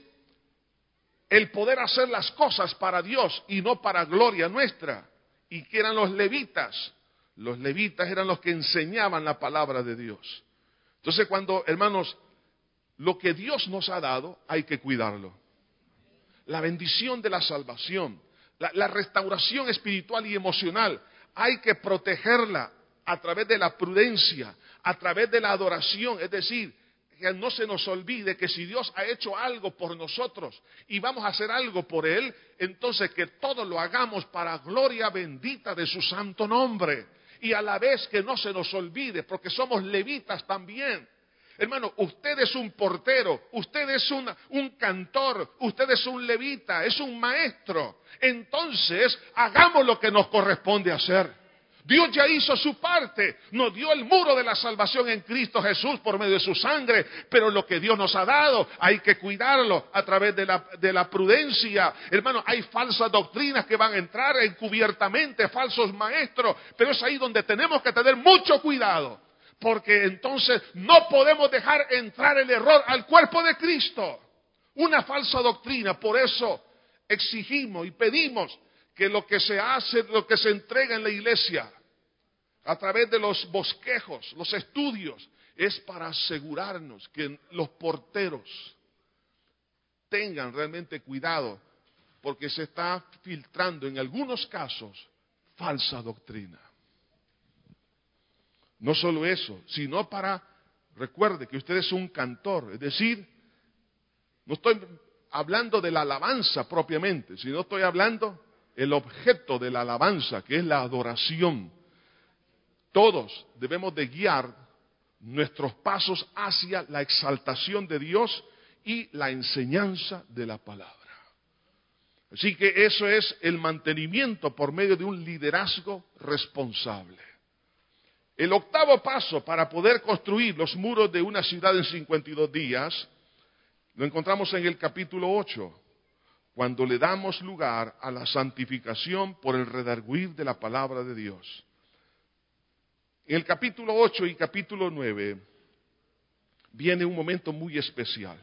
el poder hacer las cosas para Dios y no para gloria nuestra. ¿Y qué eran los levitas? Los levitas eran los que enseñaban la palabra de Dios. Entonces, cuando, hermanos, lo que Dios nos ha dado, hay que cuidarlo. La bendición de la salvación, la, la restauración espiritual y emocional, hay que protegerla a través de la prudencia, a través de la adoración. Es decir, que no se nos olvide que si Dios ha hecho algo por nosotros y vamos a hacer algo por Él, entonces que todo lo hagamos para gloria bendita de su santo nombre. Y a la vez que no se nos olvide, porque somos levitas también. Hermano, usted es un portero, usted es una, un cantor, usted es un levita, es un maestro. Entonces, hagamos lo que nos corresponde hacer. Dios ya hizo su parte, nos dio el muro de la salvación en Cristo Jesús por medio de su sangre, pero lo que Dios nos ha dado hay que cuidarlo a través de la, de la prudencia. Hermano, hay falsas doctrinas que van a entrar encubiertamente, falsos maestros, pero es ahí donde tenemos que tener mucho cuidado. Porque entonces no podemos dejar entrar el error al cuerpo de Cristo. Una falsa doctrina. Por eso exigimos y pedimos que lo que se hace, lo que se entrega en la iglesia, a través de los bosquejos, los estudios, es para asegurarnos que los porteros tengan realmente cuidado, porque se está filtrando en algunos casos falsa doctrina. No solo eso, sino para, recuerde que usted es un cantor, es decir, no estoy hablando de la alabanza propiamente, sino estoy hablando el objeto de la alabanza, que es la adoración. Todos debemos de guiar nuestros pasos hacia la exaltación de Dios y la enseñanza de la palabra. Así que eso es el mantenimiento por medio de un liderazgo responsable. El octavo paso para poder construir los muros de una ciudad en cincuenta y dos días, lo encontramos en el capítulo ocho, cuando le damos lugar a la santificación por el redarguir de la palabra de Dios. En el capítulo ocho y capítulo nueve viene un momento muy especial.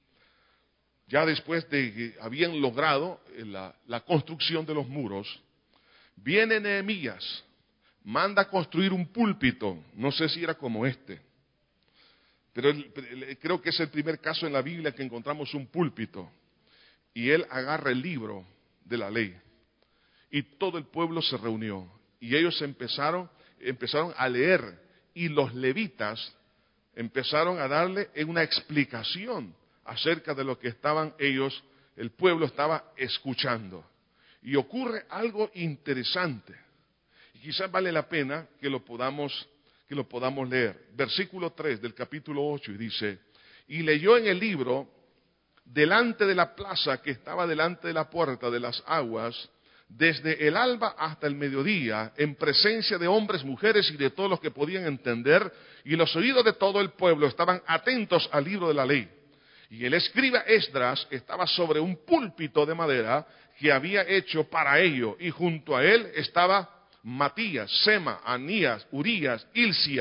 Ya después de que habían logrado la, la construcción de los muros, viene Nehemías. Manda a construir un púlpito, no sé si era como este, pero el, creo que es el primer caso en la Biblia que encontramos un púlpito, y él agarra el libro de la ley, y todo el pueblo se reunió, y ellos empezaron, empezaron a leer, y los levitas empezaron a darle una explicación acerca de lo que estaban ellos, el pueblo estaba escuchando, y ocurre algo interesante. Quizás vale la pena que lo podamos, que lo podamos leer. Versículo tres del capítulo ocho, y dice: y leyó en el libro, delante de la plaza que estaba delante de la puerta de las aguas, desde el alba hasta el mediodía, en presencia de hombres, mujeres y de todos los que podían entender, y los oídos de todo el pueblo estaban atentos al libro de la ley. Y el escriba Esdras estaba sobre un púlpito de madera que había hecho para ello, y junto a él estaba Matías, Sema, Anías, Urías, Hilcia,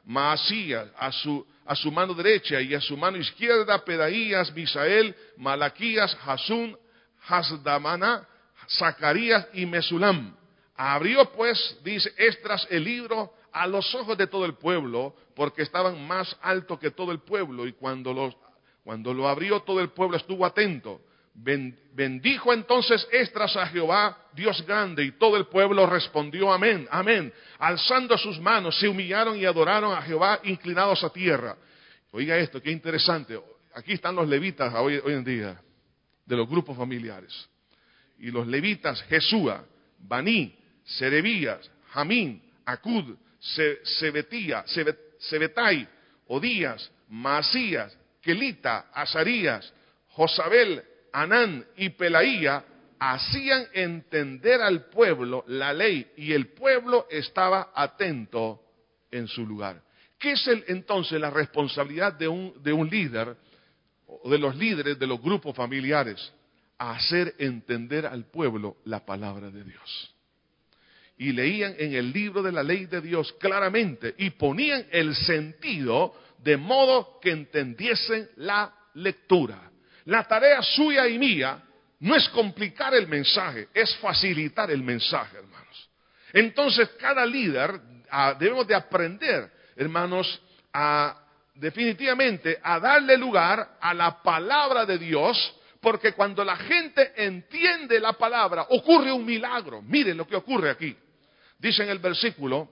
Maasías, a su, a su mano derecha, y a su mano izquierda Pedaías, Misael, Malaquías, Hasún, Hasdamana, Zacarías y Mesulam. Abrió pues, dice Esdras, el libro a los ojos de todo el pueblo, porque estaban más alto que todo el pueblo, y cuando, los, cuando lo abrió todo el pueblo estuvo atento. Bendijo entonces Esdras a Jehová, Dios grande, y todo el pueblo respondió amén, amén. Alzando sus manos, se humillaron y adoraron a Jehová, inclinados a tierra. Oiga esto, qué interesante. Aquí están los levitas hoy, hoy en día, de los grupos familiares. Y los levitas, Jesúa, Baní, Serebías, Jamín, Acud, Sebetía, Sebetai, Odías, Maasías, Kelita, Azarías, Josabel, Anán y Pelaía hacían entender al pueblo la ley, y el pueblo estaba atento en su lugar. ¿Qué es el, entonces la responsabilidad de un, de un líder, o de los líderes de los grupos familiares? Hacer entender al pueblo la palabra de Dios. Y leían en el libro de la ley de Dios claramente, y ponían el sentido de modo que entendiesen la lectura. La tarea suya y mía no es complicar el mensaje, es facilitar el mensaje, hermanos. Entonces, cada líder ah, debemos de aprender, hermanos, a definitivamente a darle lugar a la palabra de Dios, porque cuando la gente entiende la palabra, ocurre un milagro. Miren lo que ocurre aquí. Dice en el versículo,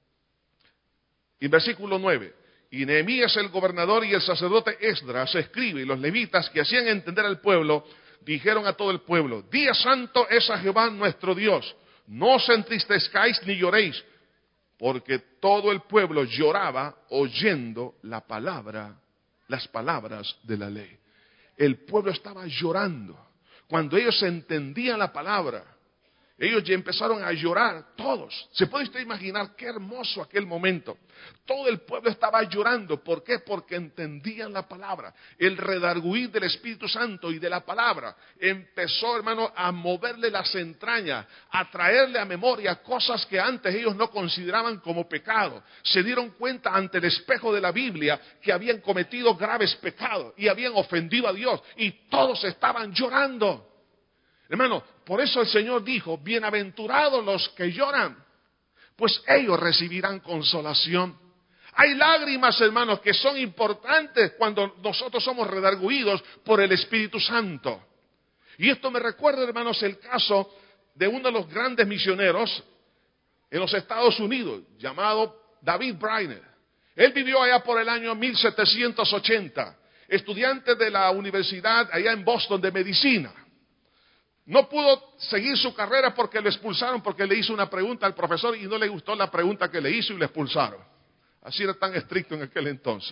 en versículo nueve, y Nehemías el gobernador y el sacerdote Esdras escribe, y los levitas que hacían entender al pueblo, dijeron a todo el pueblo: día santo es a Jehová nuestro Dios, no os entristezcáis ni lloréis, porque todo el pueblo lloraba oyendo la palabra, las palabras de la ley. El pueblo estaba llorando. Cuando ellos entendían la palabra, ellos ya empezaron a llorar, todos. ¿Se puede usted imaginar qué hermoso aquel momento? Todo el pueblo estaba llorando. ¿Por qué? Porque entendían la palabra. El redarguir del Espíritu Santo y de la palabra empezó, hermano, a moverle las entrañas, a traerle a memoria cosas que antes ellos no consideraban como pecado. Se dieron cuenta ante el espejo de la Biblia que habían cometido graves pecados y habían ofendido a Dios, y todos estaban llorando. Hermano, por eso el Señor dijo: bienaventurados los que lloran, pues ellos recibirán consolación. Hay lágrimas, hermanos, que son importantes cuando nosotros somos redarguidos por el Espíritu Santo. Y esto me recuerda, hermanos, el caso de uno de los grandes misioneros en los Estados Unidos, llamado David Brainerd. Él vivió allá por el año mil setecientos ochenta, estudiante de la universidad allá en Boston de medicina. No pudo seguir su carrera porque lo expulsaron, porque le hizo una pregunta al profesor y no le gustó la pregunta que le hizo y le expulsaron. Así era tan estricto en aquel entonces.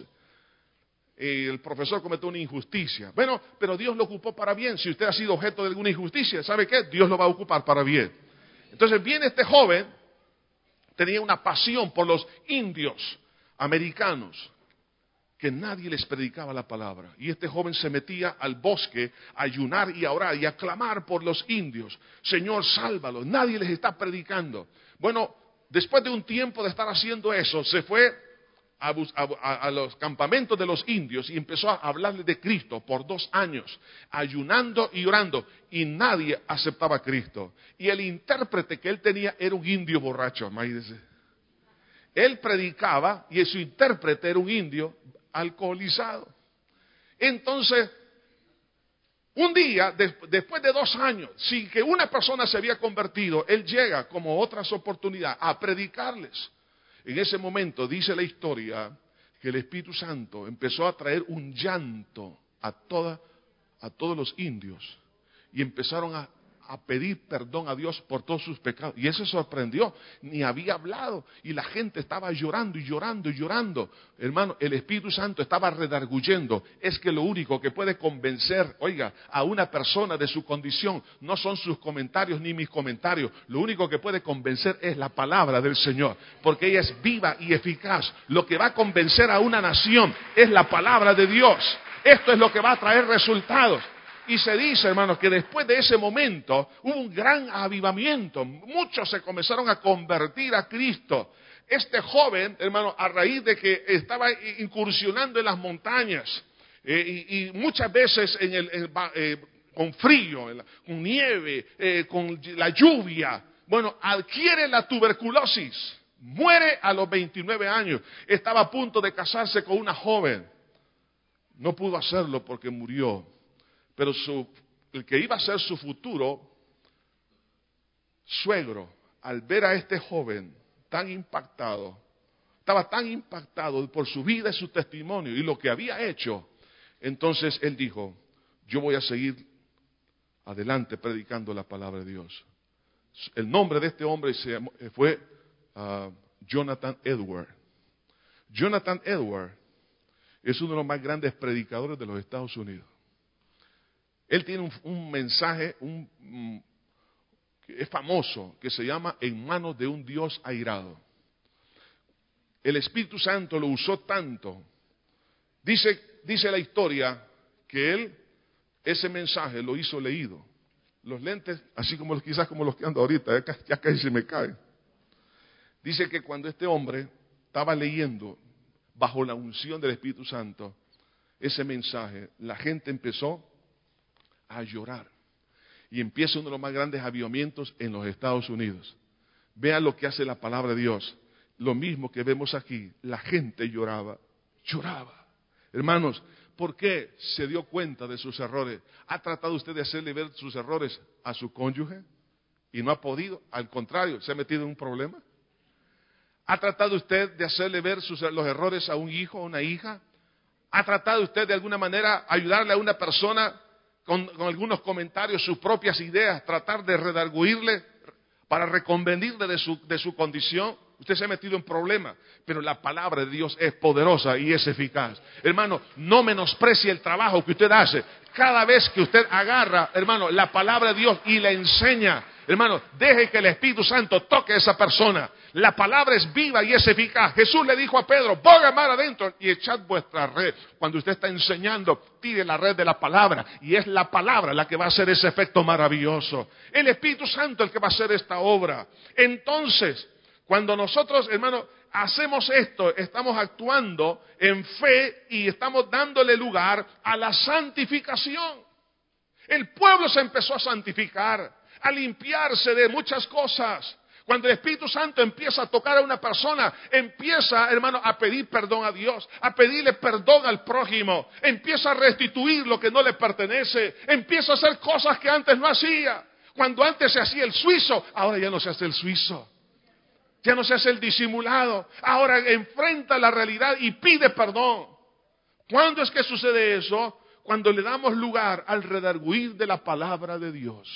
Y el profesor cometió una injusticia. Bueno, pero Dios lo ocupó para bien. Si usted ha sido objeto de alguna injusticia, ¿sabe qué? Dios lo va a ocupar para bien. Entonces viene este joven, tenía una pasión por los indios americanos, que nadie les predicaba la palabra. Y este joven se metía al bosque a ayunar y a orar y a clamar por los indios. Señor, sálvalos, nadie les está predicando. Bueno, después de un tiempo de estar haciendo eso, se fue a, a, a los campamentos de los indios y empezó a hablarles de Cristo por dos años, ayunando y orando, y nadie aceptaba a Cristo. Y el intérprete que él tenía era un indio borracho, imagínense. Él predicaba y su intérprete era un indio alcoholizado. Entonces, un día, de, después de dos años, sin que una persona se había convertido, él llega, como otras oportunidades, a predicarles. En ese momento, dice la historia, que el Espíritu Santo empezó a traer un llanto a, toda, a todos los indios, y empezaron a a pedir perdón a Dios por todos sus pecados. Y él se sorprendió, ni había hablado, y la gente estaba llorando y llorando y llorando. Hermano, el Espíritu Santo estaba redarguyendo. Es que lo único que puede convencer, oiga, a una persona de su condición, no son sus comentarios ni mis comentarios. Lo único que puede convencer es la palabra del Señor, porque ella es viva y eficaz. Lo que va a convencer a una nación es la palabra de Dios. Esto es lo que va a traer resultados. Y se dice, hermanos, que después de ese momento hubo un gran avivamiento. Muchos se comenzaron a convertir a Cristo. este joven, hermano, a raíz de que estaba incursionando en las montañas, eh, y, y muchas veces en el, en, eh, con frío, en la, con nieve, eh, con la lluvia, bueno, adquiere la tuberculosis, muere a los veintinueve años, estaba a punto de casarse con una joven, no pudo hacerlo porque murió, pero su, el que iba a ser su futuro suegro, al ver a este joven tan impactado, estaba tan impactado por su vida y su testimonio y lo que había hecho, entonces él dijo, yo voy a seguir adelante predicando la palabra de Dios. El nombre de este hombre se llamó, fue uh, Jonathan Edwards. Jonathan Edwards es uno de los más grandes predicadores de los Estados Unidos. Él tiene un, un mensaje, un, un, que es famoso, que se llama En manos de un Dios airado. El Espíritu Santo lo usó tanto. Dice, dice la historia que él, ese mensaje lo hizo leído. Los lentes, así como quizás como los que ando ahorita, ya, ya casi se me caen. Dice que cuando este hombre estaba leyendo bajo la unción del Espíritu Santo ese mensaje, la gente empezó a llorar. Y empieza uno de los más grandes avivamientos en los Estados Unidos. Vean lo que hace la palabra de Dios. Lo mismo que vemos aquí, la gente lloraba, lloraba. Hermanos, ¿por qué se dio cuenta de sus errores? ¿Ha tratado usted de hacerle ver sus errores a su cónyuge? Y no ha podido, al contrario, se ha metido en un problema. ¿Ha tratado usted de hacerle ver sus, los errores a un hijo o una hija? ¿Ha tratado usted de alguna manera ayudarle a una persona con, con algunos comentarios, sus propias ideas, tratar de redarguirle para reconvenirle de su, de su condición? Usted se ha metido en problemas, pero la palabra de Dios es poderosa y es eficaz. Hermano, no menosprecie el trabajo que usted hace. Cada vez que usted agarra, hermano, la palabra de Dios y la enseña, hermano, deje que el Espíritu Santo toque a esa persona. La palabra es viva y es eficaz. Jesús le dijo a Pedro, boga mar adentro y echad vuestra red. Cuando usted está enseñando, tire la red de la palabra. Y es la palabra la que va a hacer ese efecto maravilloso. El Espíritu Santo el que va a hacer esta obra. Entonces, cuando nosotros, hermano, hacemos esto, estamos actuando en fe y estamos dándole lugar a la santificación. El pueblo se empezó a santificar, a limpiarse de muchas cosas. Cuando el Espíritu Santo empieza a tocar a una persona, empieza, hermano, a pedir perdón a Dios, a pedirle perdón al prójimo, empieza a restituir lo que no le pertenece, empieza a hacer cosas que antes no hacía. Cuando antes se hacía el suizo, ahora ya no se hace el suizo. Ya no se hace el disimulado. Ahora enfrenta la realidad y pide perdón. ¿Cuándo es que sucede eso? Cuando le damos lugar al redarguir de la palabra de Dios.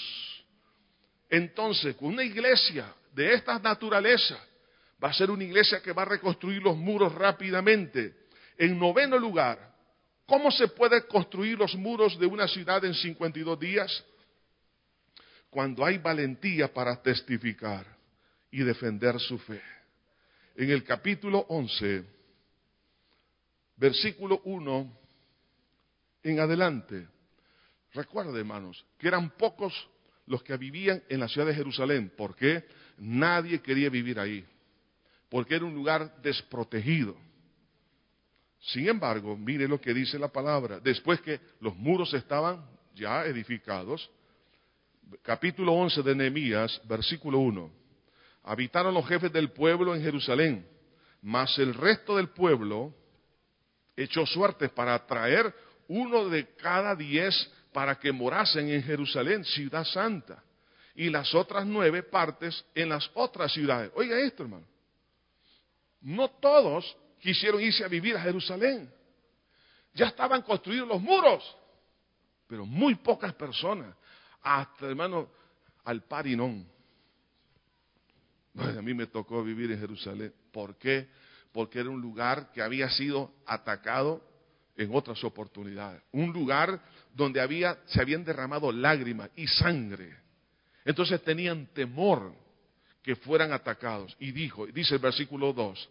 Entonces, una iglesia de esta naturaleza va a ser una iglesia que va a reconstruir los muros rápidamente. En noveno lugar, ¿cómo se puede construir los muros de una ciudad en cincuenta y dos días? Cuando hay valentía para testificar y defender su fe. En el capítulo once, versículo uno en adelante, recuerden, hermanos, que eran pocos los que vivían en la ciudad de Jerusalén. ¿Por qué? Nadie quería vivir ahí, porque era un lugar desprotegido. Sin embargo, mire lo que dice la palabra. Después que los muros estaban ya edificados, capítulo once de Nehemías, versículo uno. Habitaron los jefes del pueblo en Jerusalén, mas el resto del pueblo echó suertes para traer uno de cada diez para que morasen en Jerusalén, ciudad santa, y las otras nueve partes en las otras ciudades. Oiga esto, hermano. No todos quisieron irse a vivir a Jerusalén. Ya estaban construidos los muros, pero muy pocas personas, hasta, hermano, al Parinón. Bueno, a mí me tocó vivir en Jerusalén. ¿Por qué? Porque era un lugar que había sido atacado en otras oportunidades. Un lugar donde había, se habían derramado lágrimas y sangre. Entonces tenían temor que fueran atacados. Y dijo, dice el versículo dos,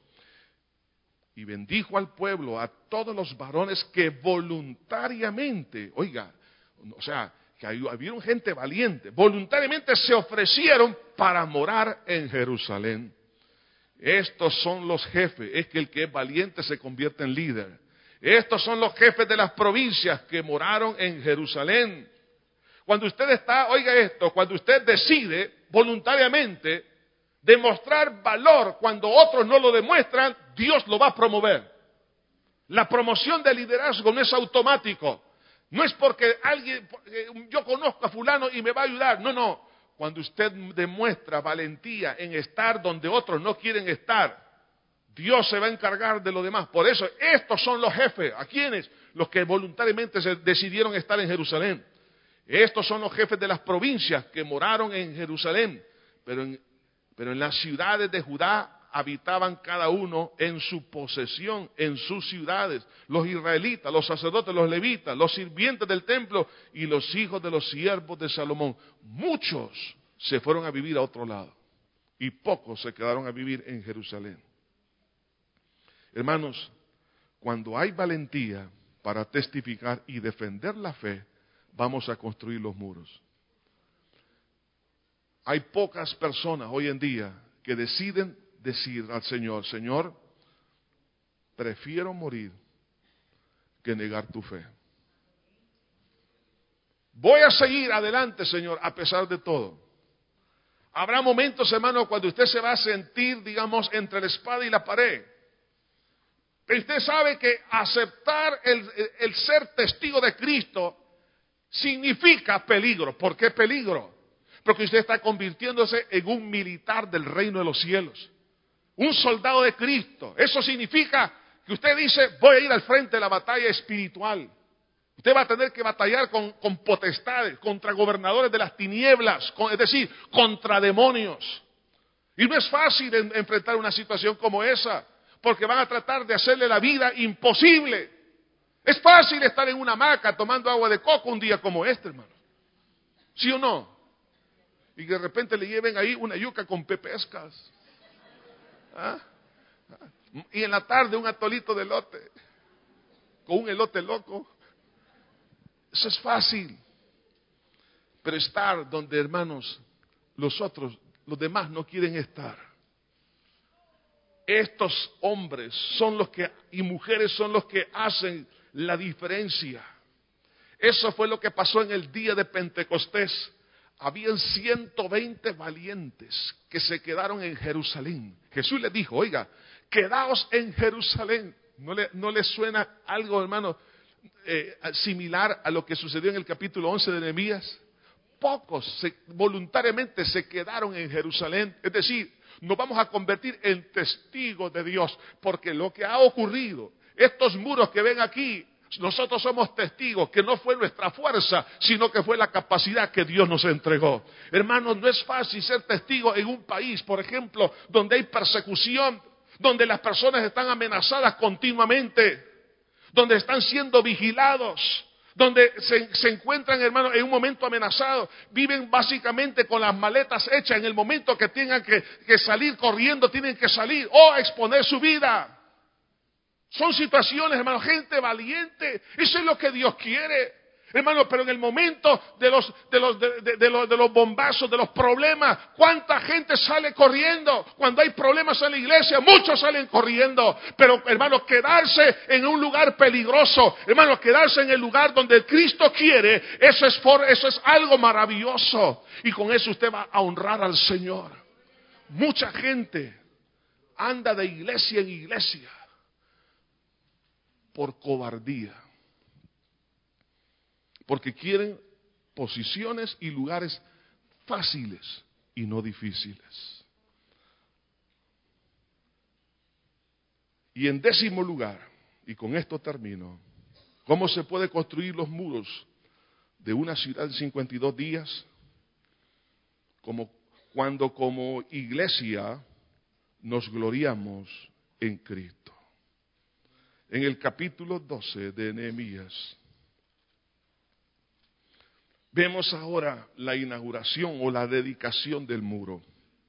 y bendijo al pueblo, a todos los varones que voluntariamente, oiga, o sea, que había gente valiente, voluntariamente se ofrecieron para morar en Jerusalén. Estos son los jefes. Es que el que es valiente se convierte en líder. Estos son los jefes de las provincias que moraron en Jerusalén. Cuando usted está, oiga esto, cuando usted decide voluntariamente demostrar valor cuando otros no lo demuestran, Dios lo va a promover. La promoción del liderazgo no es automático. No es porque alguien, yo conozco a fulano y me va a ayudar. No, no. Cuando usted demuestra valentía en estar donde otros no quieren estar, Dios se va a encargar de lo demás. Por eso, estos son los jefes. ¿A quiénes? Los que voluntariamente se decidieron estar en Jerusalén. Estos son los jefes de las provincias que moraron en Jerusalén. Pero en, pero en las ciudades de Judá habitaban cada uno en su posesión, en sus ciudades. Los israelitas, los sacerdotes, los levitas, los sirvientes del templo y los hijos de los siervos de Salomón. Muchos se fueron a vivir a otro lado y pocos se quedaron a vivir en Jerusalén. Hermanos, cuando hay valentía para testificar y defender la fe, vamos a construir los muros. Hay pocas personas hoy en día que deciden decir al Señor, Señor, prefiero morir que negar tu fe. Voy a seguir adelante, Señor, a pesar de todo. Habrá momentos, hermano, cuando usted se va a sentir, digamos, entre la espada y la pared. Pero usted sabe que aceptar el, el, el ser testigo de Cristo significa peligro. ¿Por qué peligro? Porque usted está convirtiéndose en un militar del reino de los cielos. Un soldado de Cristo. Eso significa que usted dice, voy a ir al frente de la batalla espiritual. Usted va a tener que batallar con, con potestades, contra gobernadores de las tinieblas, con, es decir, contra demonios. Y no es fácil en, enfrentar una situación como esa, porque van a tratar de hacerle la vida imposible. Es fácil estar en una hamaca tomando agua de coco un día como este, hermano. ¿Sí o no? Y de repente le lleven ahí una yuca con pepescas. ¿Ah? Y en la tarde un atolito de elote, con un elote loco. Eso es fácil. Pero estar donde, hermanos, los otros, los demás no quieren estar. Estos hombres son los que, y mujeres son los que hacen la diferencia. Eso fue lo que pasó en el día de Pentecostés. Habían ciento veinte valientes que se quedaron en Jerusalén. Jesús les dijo, oiga, quedaos en Jerusalén. ¿No le, no le suena algo, hermano, eh, similar a lo que sucedió en el capítulo once de Nehemías? Pocos se, voluntariamente se quedaron en Jerusalén. Es decir, nos vamos a convertir en testigos de Dios. Porque lo que ha ocurrido, estos muros que ven aquí, nosotros somos testigos que no fue nuestra fuerza, sino que fue la capacidad que Dios nos entregó. Hermanos, no es fácil ser testigo en un país, por ejemplo, donde hay persecución, donde las personas están amenazadas continuamente, donde están siendo vigilados, donde se, se encuentran, hermanos, en un momento amenazado, viven básicamente con las maletas hechas. En el momento que tengan que, que salir corriendo, tienen que salir o exponer su vida. Son situaciones, hermano, gente valiente. Eso es lo que Dios quiere, hermano. Pero en el momento de los, de los, de, de, de los, de los bombazos, de los problemas, ¿cuánta gente sale corriendo? Cuando hay problemas en la iglesia, muchos salen corriendo. Pero, hermano, quedarse en un lugar peligroso, hermano, quedarse en el lugar donde Cristo quiere, eso es, por, eso es algo maravilloso. Y con eso usted va a honrar al Señor. Mucha gente anda de iglesia en iglesia por cobardía, porque quieren posiciones y lugares fáciles y no difíciles. Y en décimo lugar, y con esto termino, ¿cómo se puede construir los muros de una ciudad en cincuenta y dos días? Como cuando como iglesia nos gloriamos en Cristo. En el capítulo doce de Nehemías, vemos ahora la inauguración o la dedicación del muro.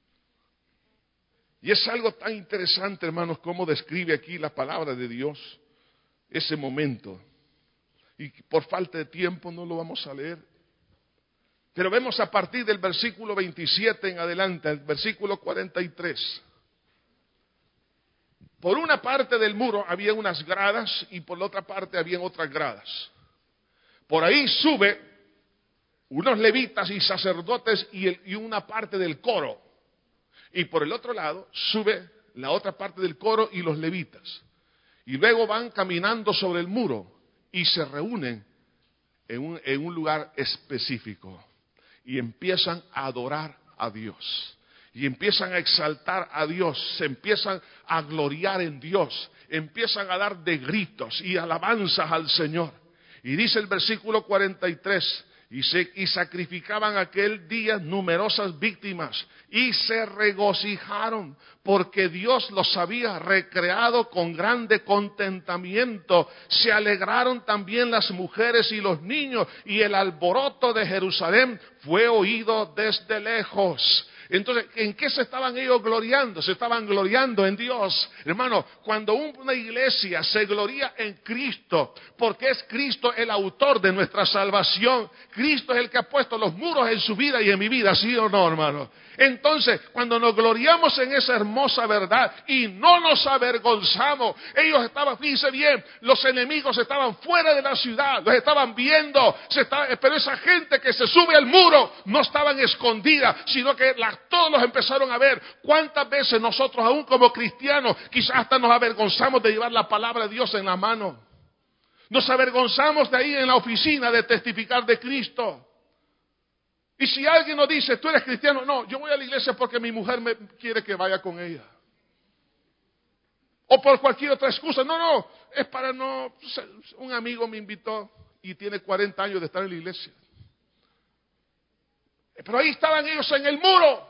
Y es algo tan interesante, hermanos, como describe aquí la palabra de Dios ese momento. Y por falta de tiempo no lo vamos a leer. Pero vemos a partir del versículo veintisiete en adelante, el versículo cuarenta y tres. Por una parte del muro había unas gradas y por la otra parte había otras gradas. Por ahí sube unos levitas y sacerdotes y, el, y una parte del coro. Y por el otro lado sube la otra parte del coro y los levitas. Y luego van caminando sobre el muro y se reúnen en un, en un lugar específico. Y empiezan a adorar a Dios. Y empiezan a exaltar a Dios. Se empiezan a gloriar en Dios. Empiezan a dar de gritos y alabanzas al Señor. Y dice el versículo cuarenta y tres, y, se, y sacrificaban aquel día numerosas víctimas, y se regocijaron, porque Dios los había recreado con grande contentamiento. Se alegraron también las mujeres y los niños, y el alboroto de Jerusalén fue oído desde lejos. Entonces, ¿en qué se estaban ellos gloriando? Se estaban gloriando en Dios. Hermano, cuando una iglesia se gloria en Cristo, porque es Cristo el autor de nuestra salvación, Cristo es el que ha puesto los muros en su vida y en mi vida, ¿sí o no, hermano? Entonces, cuando nos gloriamos en esa hermosa verdad y no nos avergonzamos, ellos estaban, fíjense bien, los enemigos estaban fuera de la ciudad, los estaban viendo, se estaba, pero esa gente que se sube al muro no estaban escondidas, sino que la, todos los empezaron a ver. ¿Cuántas veces nosotros, aún como cristianos, quizás hasta nos avergonzamos de llevar la palabra de Dios en la mano? Nos avergonzamos de ahí en la oficina de testificar de Cristo. Y si alguien nos dice, tú eres cristiano, no, yo voy a la iglesia porque mi mujer me quiere que vaya con ella. O por cualquier otra excusa. No, no, es para no... Un amigo me invitó y tiene cuarenta años de estar en la iglesia. Pero ahí estaban ellos en el muro.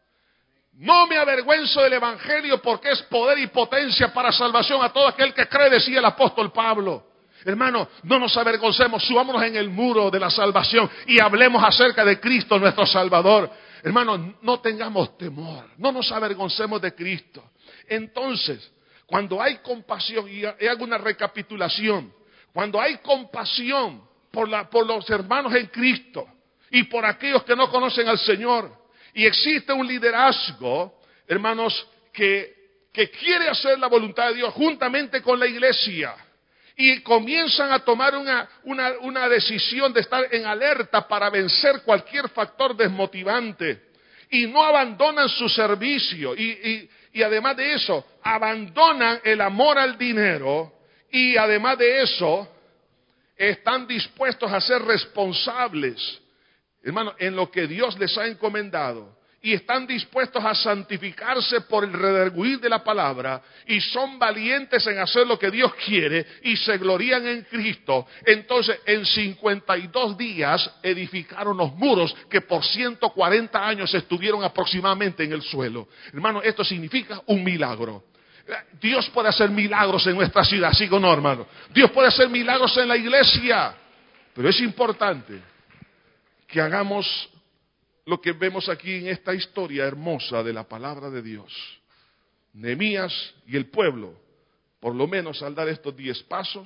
No me avergüenzo del evangelio porque es poder y potencia para salvación a todo aquel que cree, decía el apóstol Pablo. Hermano, no nos avergoncemos, subámonos en el muro de la salvación y hablemos acerca de Cristo nuestro Salvador. Hermano, no tengamos temor, no nos avergoncemos de Cristo. Entonces, cuando hay compasión, y hago una recapitulación, cuando hay compasión por, la, por los hermanos en Cristo y por aquellos que no conocen al Señor, y existe un liderazgo, hermanos, que, que quiere hacer la voluntad de Dios juntamente con la iglesia, y comienzan a tomar una, una, una decisión de estar en alerta para vencer cualquier factor desmotivante. Y no abandonan su servicio. Y, y, y además de eso, abandonan el amor al dinero. Y además de eso, están dispuestos a ser responsables, hermano, en lo que Dios les ha encomendado. Y están dispuestos a santificarse por el redarguir de la palabra, y son valientes en hacer lo que Dios quiere, y se glorían en Cristo. Entonces, en cincuenta y dos días edificaron los muros que por ciento cuarenta años estuvieron aproximadamente en el suelo. Hermano, esto significa un milagro. Dios puede hacer milagros en nuestra ciudad, ¿sí o no, hermano? Dios puede hacer milagros en la iglesia, pero es importante que hagamos lo que vemos aquí en esta historia hermosa de la palabra de Dios. Nehemías y el pueblo, por lo menos al dar estos diez pasos,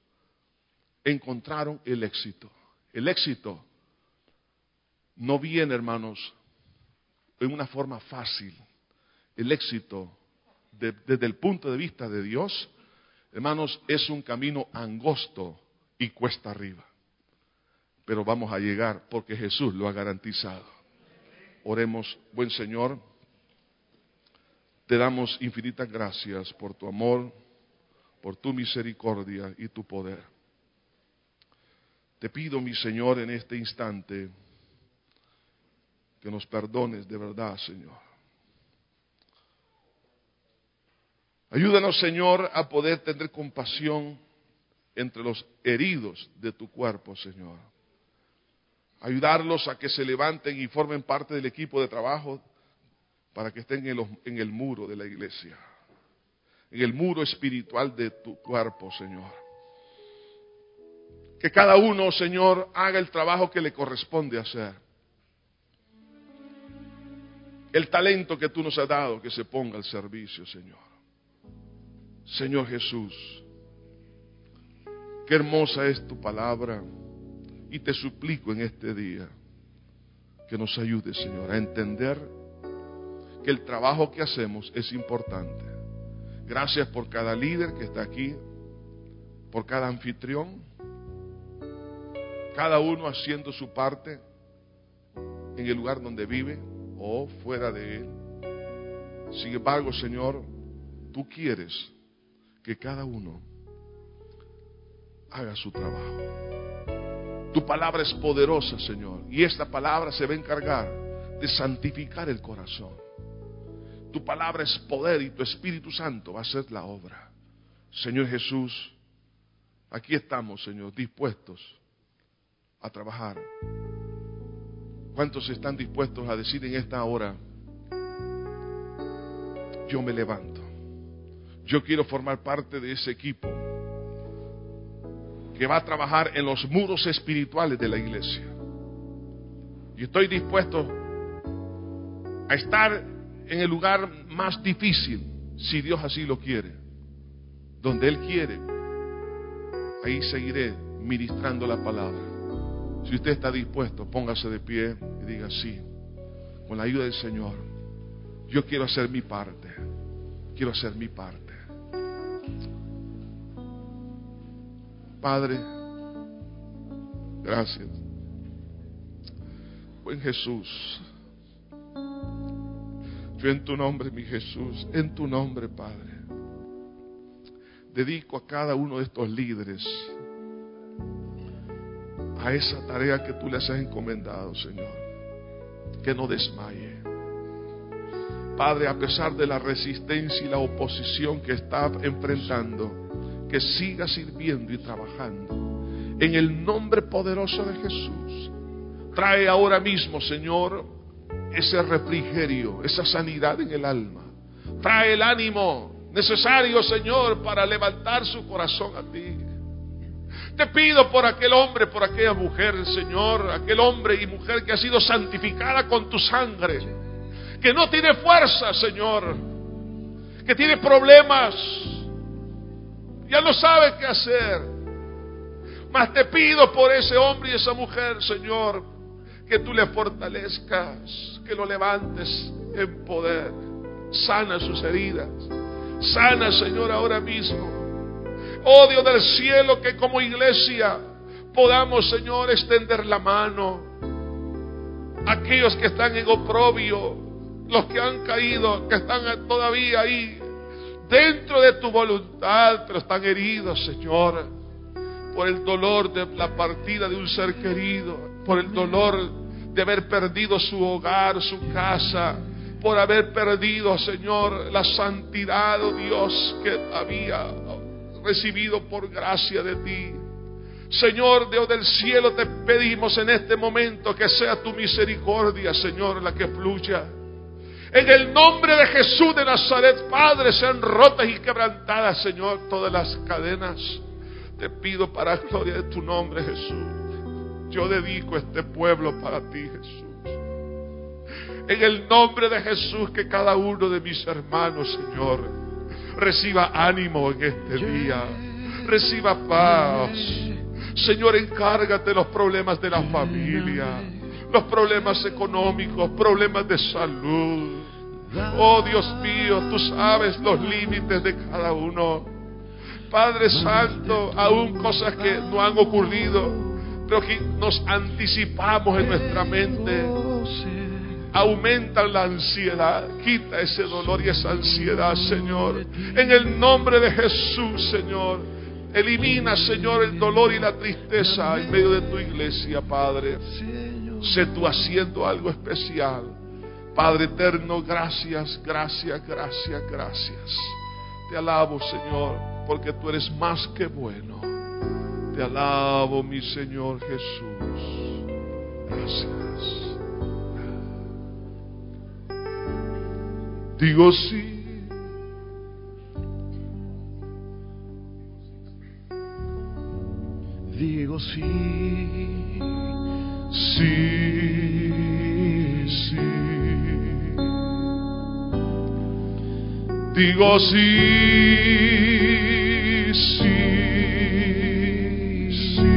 encontraron el éxito. El éxito no viene, hermanos, en una forma fácil. El éxito, de, desde el punto de vista de Dios, hermanos, es un camino angosto y cuesta arriba. Pero vamos a llegar porque Jesús lo ha garantizado. Oremos. Buen Señor, te damos infinitas gracias por tu amor, por tu misericordia y tu poder. Te pido, mi Señor, en este instante, que nos perdones de verdad, Señor. Ayúdanos, Señor, a poder tener compasión entre los heridos de tu cuerpo, Señor. Ayudarlos a que se levanten y formen parte del equipo de trabajo para que estén en, los, en el muro de la iglesia, en el muro espiritual de tu cuerpo, Señor. Que cada uno, Señor, haga el trabajo que le corresponde hacer. El talento que tú nos has dado, que se ponga al servicio, Señor. Señor Jesús, qué hermosa es tu palabra. Y te suplico en este día que nos ayude, Señor, a entender que el trabajo que hacemos es importante Gracias por cada líder que está aquí, por cada anfitrión, cada uno haciendo su parte en el lugar donde vive o fuera de él. Sin embargo, Señor, tú quieres que cada uno haga su trabajo. Tu palabra es poderosa, Señor, y esta palabra se va a encargar de santificar el corazón. Tu palabra es poder y tu Espíritu Santo va a hacer la obra. Señor Jesús, aquí estamos, Señor, dispuestos a trabajar. ¿Cuántos están dispuestos a decir en esta hora: yo me levanto, yo quiero formar parte de ese equipo que va a trabajar en los muros espirituales de la iglesia? Y estoy dispuesto a estar en el lugar más difícil, si Dios así lo quiere. Donde Él quiere, ahí seguiré ministrando la palabra. Si usted está dispuesto, póngase de pie y diga: sí, con la ayuda del Señor, yo quiero hacer mi parte, quiero hacer mi parte. Padre, gracias. Buen Jesús, yo en tu nombre, mi Jesús, en tu nombre, Padre, dedico a cada uno de estos líderes a esa tarea que tú les has encomendado, Señor. Que no desmaye, Padre, a pesar de la resistencia y la oposición que está enfrentando, que siga sirviendo y trabajando en el nombre poderoso de Jesús. Trae ahora mismo, Señor, ese refrigerio, esa sanidad en el alma. Trae el ánimo necesario, Señor, para levantar su corazón a ti. Te pido por aquel hombre, por aquella mujer, Señor, aquel hombre y mujer que ha sido santificada con tu sangre, que no tiene fuerza, Señor, que tiene problemas, ya no sabe qué hacer. Mas te pido por ese hombre y esa mujer, Señor, que tú le fortalezcas, que lo levantes en poder. Sana sus heridas, sana, Señor, ahora mismo. Oh Dios del cielo, que como iglesia podamos, Señor, extender la mano a aquellos que están en oprobio, los que han caído, que están todavía ahí dentro de tu voluntad, pero están heridos, Señor, por el dolor de la partida de un ser querido, por el dolor de haber perdido su hogar, su casa, por haber perdido, Señor, la santidad, oh Dios, que había recibido por gracia de ti. Señor, Dios del cielo, te pedimos en este momento que sea tu misericordia, Señor, la que fluya. En el nombre de Jesús de Nazaret, Padre, sean rotas y quebrantadas, Señor, todas las cadenas. Te pido para gloria de tu nombre, Jesús. Yo dedico este pueblo para ti, Jesús. En el nombre de Jesús, que cada uno de mis hermanos, Señor, reciba ánimo en este día, reciba paz. Señor, encárgate de los problemas de la familia, los problemas económicos, problemas de salud. Oh Dios mío, tú sabes los límites de cada uno. Padre Santo, aún cosas que no han ocurrido, pero que nos anticipamos en nuestra mente, aumentan la ansiedad. Quita ese dolor y esa ansiedad, Señor, en el nombre de Jesús, Señor. Elimina, Señor, el dolor y la tristeza en medio de tu iglesia, Padre. Sé tú haciendo algo especial. Padre eterno, gracias, gracias, gracias, gracias. Te alabo, Señor, porque tú eres más que bueno. Te alabo, mi Señor Jesús. Gracias. Digo sí. Digo sí. Sí, sí. Digo sí, sí, sí.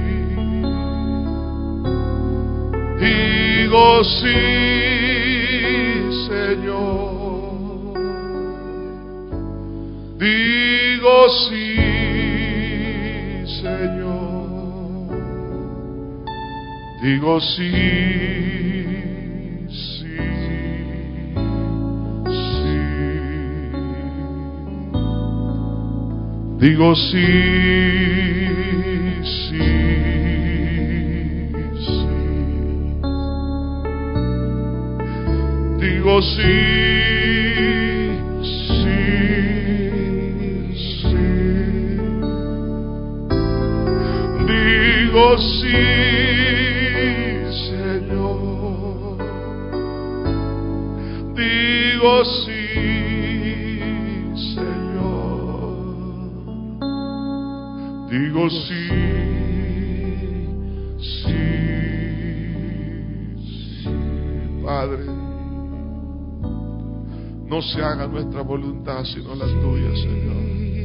Digo sí, Señor. Digo sí, sí, sí. Digo sí, sí, sí. Digo sí, sí, sí. Digo sí, Señor. Digo sí, Señor. Digo sí, sí, sí. Padre, no se haga nuestra voluntad sino la tuya, Señor.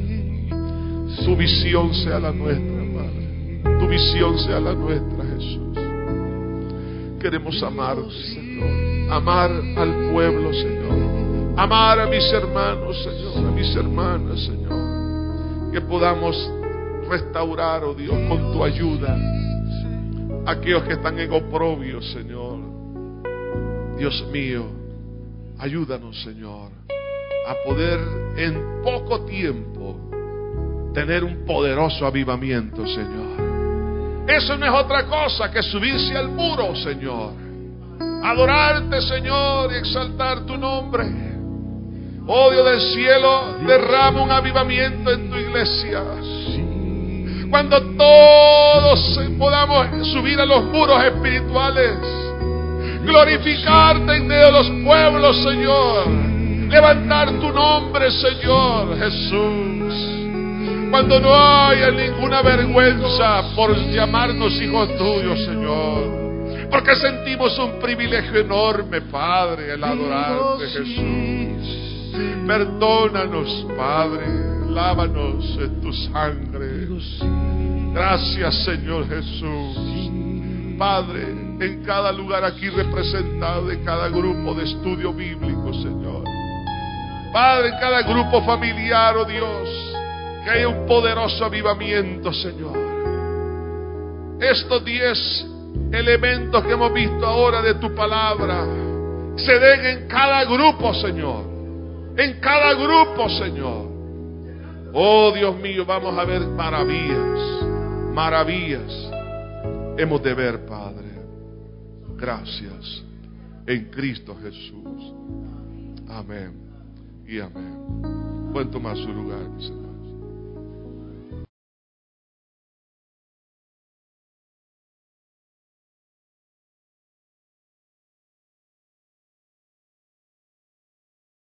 Tu visión sea la nuestra, Padre. Tu visión sea la nuestra, Jesús. Queremos amarte, Señor. Amar al pueblo, Señor. Amar a mis hermanos, Señor. A mis hermanas, Señor. Que podamos restaurar, oh Dios, con tu ayuda, aquellos que están en oprobio, Señor. Dios mío, ayúdanos, Señor, a poder en poco tiempo tener un poderoso avivamiento, Señor. Eso no es otra cosa que subirse al muro, Señor. Adorarte, Señor, y exaltar tu nombre. Oh Dios del cielo, derrama un avivamiento en tu iglesia. Cuando todos podamos subir a los muros espirituales, glorificarte en medio de los pueblos, Señor. Levantar tu nombre, Señor Jesús. Cuando no haya ninguna vergüenza por llamarnos hijos tuyos, Señor. Porque sentimos un privilegio enorme, Padre, el adorarte, Jesús. Perdónanos, Padre. Lávanos en tu sangre. Gracias, Señor Jesús. Padre, en cada lugar aquí representado, de cada grupo de estudio bíblico, Señor. Padre, en cada grupo familiar, oh Dios, que haya un poderoso avivamiento, Señor. Estos diez elementos que hemos visto ahora de tu palabra se den en cada grupo, Señor. En cada grupo, Señor. Oh Dios mío, vamos a ver maravillas. Maravillas hemos de ver, Padre. Gracias. En Cristo Jesús. Amén y amén. Pueden tomar su lugar, Señor.